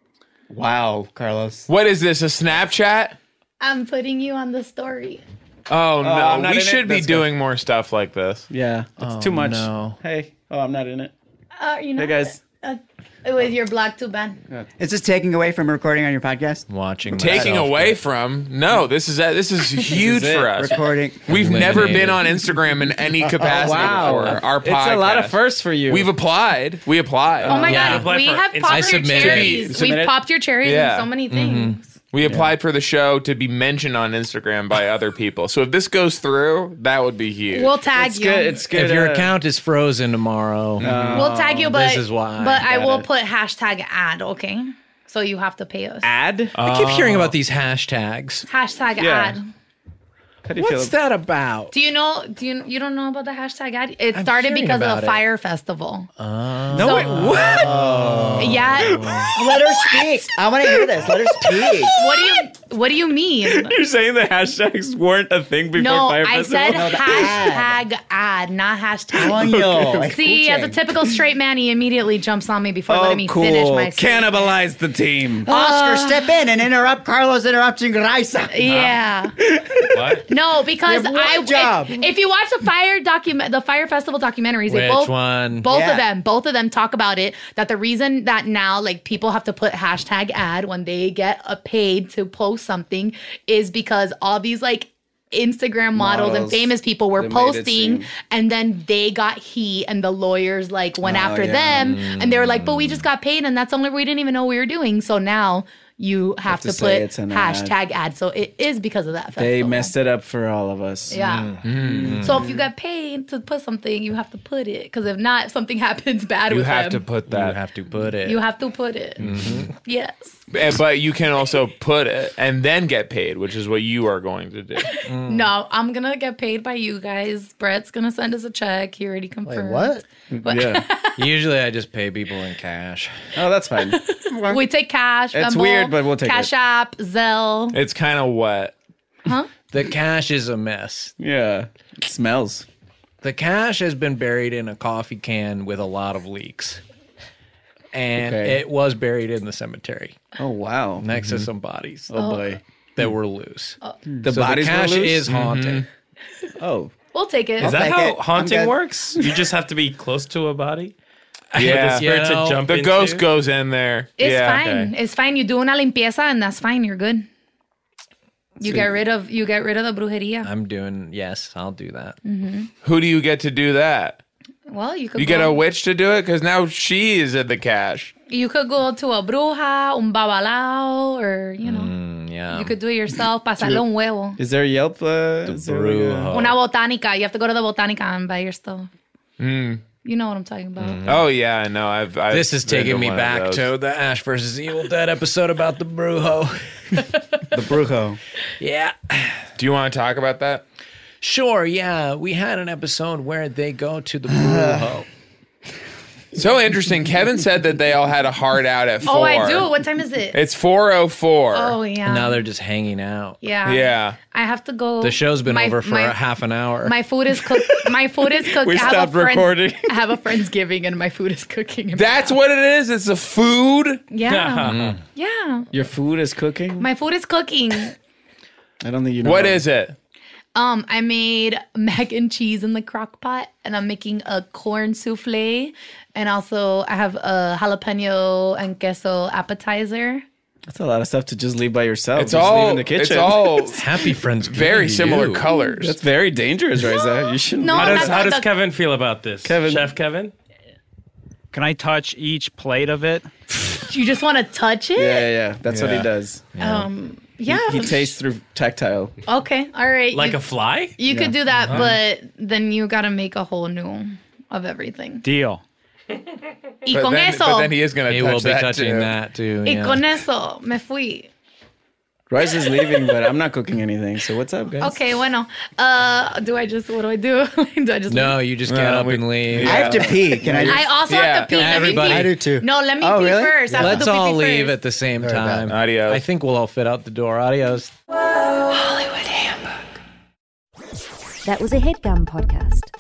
Speaker 9: Wow, Carlos.
Speaker 4: What is this? A Snapchat?
Speaker 6: I'm putting you on the story.
Speaker 4: Oh no,
Speaker 8: I'm not
Speaker 4: we
Speaker 8: in it?
Speaker 4: should be
Speaker 8: That's good.
Speaker 4: doing more stuff like this.
Speaker 8: Yeah, it's
Speaker 5: Oh,
Speaker 8: too much.
Speaker 5: no.
Speaker 8: Hey, oh, I'm not in it.
Speaker 6: Uh, you know,
Speaker 8: Hey guys,
Speaker 6: uh, with your black too bad.
Speaker 9: Is this taking away from recording on your podcast?
Speaker 5: Watching
Speaker 4: Taking
Speaker 5: myself
Speaker 4: away
Speaker 5: get-
Speaker 4: from no, this is this is huge
Speaker 8: it.
Speaker 4: for us.
Speaker 9: Recording.
Speaker 4: We've never
Speaker 5: Eliminated.
Speaker 4: been on Instagram in any capacity
Speaker 8: wow.
Speaker 4: before. Our
Speaker 8: It's
Speaker 4: podcast.
Speaker 8: a lot of firsts for you.
Speaker 4: We've applied. We applied.
Speaker 6: Oh my
Speaker 5: Yeah.
Speaker 6: God,
Speaker 7: Apply
Speaker 6: we
Speaker 7: for
Speaker 6: have
Speaker 7: Insta-
Speaker 6: popped
Speaker 5: I
Speaker 6: your
Speaker 5: submitted.
Speaker 6: cherries.
Speaker 8: Submitted?
Speaker 6: We've popped your cherries
Speaker 4: Yeah.
Speaker 6: in so many things.
Speaker 4: We applied for the show to be mentioned on Instagram by other people. So if this goes through, that would be huge.
Speaker 6: We'll tag
Speaker 8: it's
Speaker 6: you.
Speaker 8: good. It's good.
Speaker 5: If your
Speaker 8: uh,
Speaker 5: account is frozen tomorrow,
Speaker 6: We'll tag you, but
Speaker 5: this is why.
Speaker 6: but I
Speaker 8: Got
Speaker 6: will
Speaker 8: it.
Speaker 6: put hashtag ad. Okay, so you have to pay us.
Speaker 8: ad.
Speaker 5: I keep hearing about these hashtags.
Speaker 6: Hashtag
Speaker 8: Yeah.
Speaker 6: ad.
Speaker 8: How do you feel?
Speaker 5: What's that about?
Speaker 6: Do you know? Do you you don't know about the hashtag ad? It
Speaker 5: I'm
Speaker 6: started
Speaker 5: hearing
Speaker 6: because of
Speaker 5: about
Speaker 6: the
Speaker 5: it.
Speaker 6: Fire Festival.
Speaker 8: No,
Speaker 6: So-
Speaker 8: wait, what?
Speaker 6: Yeah.
Speaker 9: Let her speak. I want to hear this. Let her speak.
Speaker 6: What do you What do you mean?
Speaker 8: You're saying the hashtags weren't a thing before
Speaker 6: No,
Speaker 8: Fire
Speaker 6: I
Speaker 8: Festival?
Speaker 6: said
Speaker 9: No, the
Speaker 6: hashtag ad, not hashtag.
Speaker 9: Coño,
Speaker 6: See, as a
Speaker 9: escuchen.
Speaker 6: typical straight man, he immediately jumps on me before
Speaker 8: Oh,
Speaker 6: letting me
Speaker 8: cool.
Speaker 6: finish my statement.
Speaker 8: Cannibalize the team.
Speaker 9: Oscar, step in and interrupt Carlos interrupting Raisa.
Speaker 6: Yeah.
Speaker 7: What?
Speaker 6: No, because
Speaker 9: You have one
Speaker 6: I
Speaker 9: job.
Speaker 6: If, if you watch the fire document, the Fire Festival documentaries, they
Speaker 5: Which
Speaker 6: both
Speaker 5: one?
Speaker 6: both
Speaker 9: Yeah.
Speaker 6: of them, both of them talk about it. That the reason that now like people have to put hashtag ad when they get a paid to post something is because all these like Instagram models, and
Speaker 8: Models.
Speaker 6: famous people were
Speaker 8: They made it
Speaker 6: posting,
Speaker 8: seem-
Speaker 6: and then they got heat, and the lawyers like went
Speaker 8: Oh,
Speaker 6: after
Speaker 8: yeah.
Speaker 6: them, and they were like, "But we just got paid, and that's only we didn't even know we were doing." So now you have,
Speaker 8: to
Speaker 6: to,
Speaker 8: say
Speaker 6: put
Speaker 8: it's an ad.
Speaker 6: hashtag ad. So it is because of that.
Speaker 8: They
Speaker 6: festival.
Speaker 8: messed it up for all of us.
Speaker 6: Yeah.
Speaker 8: Mm.
Speaker 6: So if you get paid to put something, you have to put it. Because if not, if something happens bad
Speaker 4: you
Speaker 6: with
Speaker 4: have to
Speaker 6: them,
Speaker 4: put
Speaker 5: You
Speaker 4: that.
Speaker 5: have to put it.
Speaker 6: you have to put it. Yes.
Speaker 4: Eh, But you can also put it and then get paid, which is what you are going to do.
Speaker 6: No, I'm gonna get paid by you guys. Brett's gonna send us a check. He already
Speaker 10: Wait,
Speaker 6: confirmed.
Speaker 10: what?
Speaker 8: Yeah.
Speaker 5: Usually, I just pay people in cash.
Speaker 8: Oh, that's fine.
Speaker 6: We take cash.
Speaker 8: It's
Speaker 6: Venmo,
Speaker 8: weird, but we'll take
Speaker 6: Cash
Speaker 8: it.
Speaker 6: App, Zelle.
Speaker 4: It's kind of wet.
Speaker 5: The cash is a mess.
Speaker 8: Yeah. It smells.
Speaker 5: The cash has been buried in a coffee can with a lot of leaks. And
Speaker 8: Okay.
Speaker 5: it was buried in the cemetery
Speaker 8: Oh, wow.
Speaker 5: next to some bodies
Speaker 8: Oh, boy.
Speaker 5: that were loose.
Speaker 8: The
Speaker 5: So
Speaker 8: bodies
Speaker 5: the cash
Speaker 8: were loose?
Speaker 5: is haunted.
Speaker 8: Oh.
Speaker 6: We'll take it.
Speaker 7: Is that
Speaker 9: take
Speaker 7: how
Speaker 9: it. I'm
Speaker 7: haunting
Speaker 9: good.
Speaker 7: works? You just have to be close to a body?
Speaker 4: Yeah.
Speaker 7: For the spirit
Speaker 5: You know,
Speaker 7: to jump
Speaker 4: The
Speaker 7: into?
Speaker 4: ghost goes in there.
Speaker 6: It's
Speaker 4: yeah.
Speaker 6: fine. It's fine. You do una limpieza, and that's fine. You're good. You get rid of you get rid of the brujeria.
Speaker 5: I'm doing, yes, I'll do that.
Speaker 4: Who do you get to do that?
Speaker 6: Well, you could
Speaker 4: You
Speaker 6: go,
Speaker 4: get a witch to do it? Because now she is at the cash.
Speaker 6: you could go to a bruja, un babalao, or you know,
Speaker 5: Mm, yeah.
Speaker 6: you could do it yourself. Pasarle un huevo.
Speaker 8: Is there Yelp? Uh, is there like a-
Speaker 5: Brujo.
Speaker 6: Una botánica. You have to go to the botánica and buy your stuff. You know what I'm talking about.
Speaker 4: Oh, yeah, I know. I've, I've
Speaker 5: This is
Speaker 4: been
Speaker 5: taking me
Speaker 4: one of
Speaker 5: back
Speaker 4: those.
Speaker 5: to the Ash versus Evil Dead episode about the Brujo.
Speaker 8: The Brujo.
Speaker 5: Yeah.
Speaker 4: Do you want to talk about that?
Speaker 5: Sure, yeah. We had an episode where they go to the Brujo.
Speaker 4: So interesting. Kevin said that they all had a heart out at four.
Speaker 6: Oh, I do. What time is it?
Speaker 4: It's four oh four.
Speaker 6: Oh yeah.
Speaker 5: And now they're just hanging out.
Speaker 6: yeah.
Speaker 4: Yeah.
Speaker 6: I have to go.
Speaker 5: The show's been
Speaker 6: My-
Speaker 5: over for
Speaker 6: my-
Speaker 5: a half an hour.
Speaker 6: My food is cooked. My food is cooked.
Speaker 8: We
Speaker 6: I have
Speaker 8: stopped
Speaker 6: a friend's-
Speaker 8: recording.
Speaker 6: I have a Friendsgiving and my food is cooking. in my
Speaker 4: That's
Speaker 6: house.
Speaker 4: what it is? It's the food?
Speaker 6: Yeah. Yeah.
Speaker 8: Your food is cooking?
Speaker 6: My food is cooking.
Speaker 8: I don't think you know.
Speaker 4: What is it?
Speaker 6: Um, I made mac and cheese in the crock pot, and I'm making a corn souffle, and also I have a jalapeno and queso appetizer.
Speaker 8: That's a lot of stuff to just leave by yourself.
Speaker 4: It's
Speaker 8: just
Speaker 4: all
Speaker 8: leave in the kitchen.
Speaker 4: It's all
Speaker 5: happy friends.
Speaker 4: Very similar colors.
Speaker 8: That's very dangerous, Riza. You shouldn't.
Speaker 6: No,
Speaker 7: How does
Speaker 6: that's
Speaker 7: how
Speaker 6: not
Speaker 7: does
Speaker 6: the-
Speaker 7: Kevin feel about this?
Speaker 8: Kevin.
Speaker 7: Chef Kevin?
Speaker 11: Can I touch each plate of it?
Speaker 6: You just want to touch it?
Speaker 8: Yeah, yeah, yeah. That's what he
Speaker 5: Yeah.
Speaker 8: does.
Speaker 6: Um, yeah.
Speaker 8: He, he tastes through tactile.
Speaker 6: Okay, all right.
Speaker 7: Like
Speaker 6: you,
Speaker 7: a fly?
Speaker 6: You
Speaker 8: Yeah.
Speaker 6: could do that,
Speaker 7: Uh-huh.
Speaker 6: but then you got to make a whole new of everything.
Speaker 11: Deal.
Speaker 6: Y
Speaker 4: But
Speaker 6: con
Speaker 4: then,
Speaker 6: eso.
Speaker 4: but then he is going
Speaker 5: He
Speaker 4: to touch
Speaker 5: will be
Speaker 4: that
Speaker 5: touching
Speaker 4: too.
Speaker 5: that too.
Speaker 6: Y
Speaker 5: yeah.
Speaker 6: con eso me fui.
Speaker 8: Riza's leaving, but I'm not cooking anything. So what's up, guys?
Speaker 6: Okay, bueno. Uh, do I just, what do I do? do I just
Speaker 5: No,
Speaker 6: leave?
Speaker 5: you just get
Speaker 4: No,
Speaker 5: up
Speaker 4: we-
Speaker 5: and leave.
Speaker 10: I have to pee. Can I? Just,
Speaker 6: I also
Speaker 4: Yeah.
Speaker 6: have to pee. Let me
Speaker 5: Everybody-
Speaker 6: pee.
Speaker 10: I do too.
Speaker 6: No, let me
Speaker 10: Oh,
Speaker 6: pee
Speaker 10: really?
Speaker 6: first. I have
Speaker 5: Let's
Speaker 6: to do
Speaker 5: all
Speaker 6: pee
Speaker 5: leave
Speaker 6: first.
Speaker 5: at the same
Speaker 10: Very
Speaker 5: time.
Speaker 10: bad.
Speaker 4: Adios.
Speaker 5: I think we'll all fit out the door. Adios.
Speaker 1: That was a HeadGum podcast.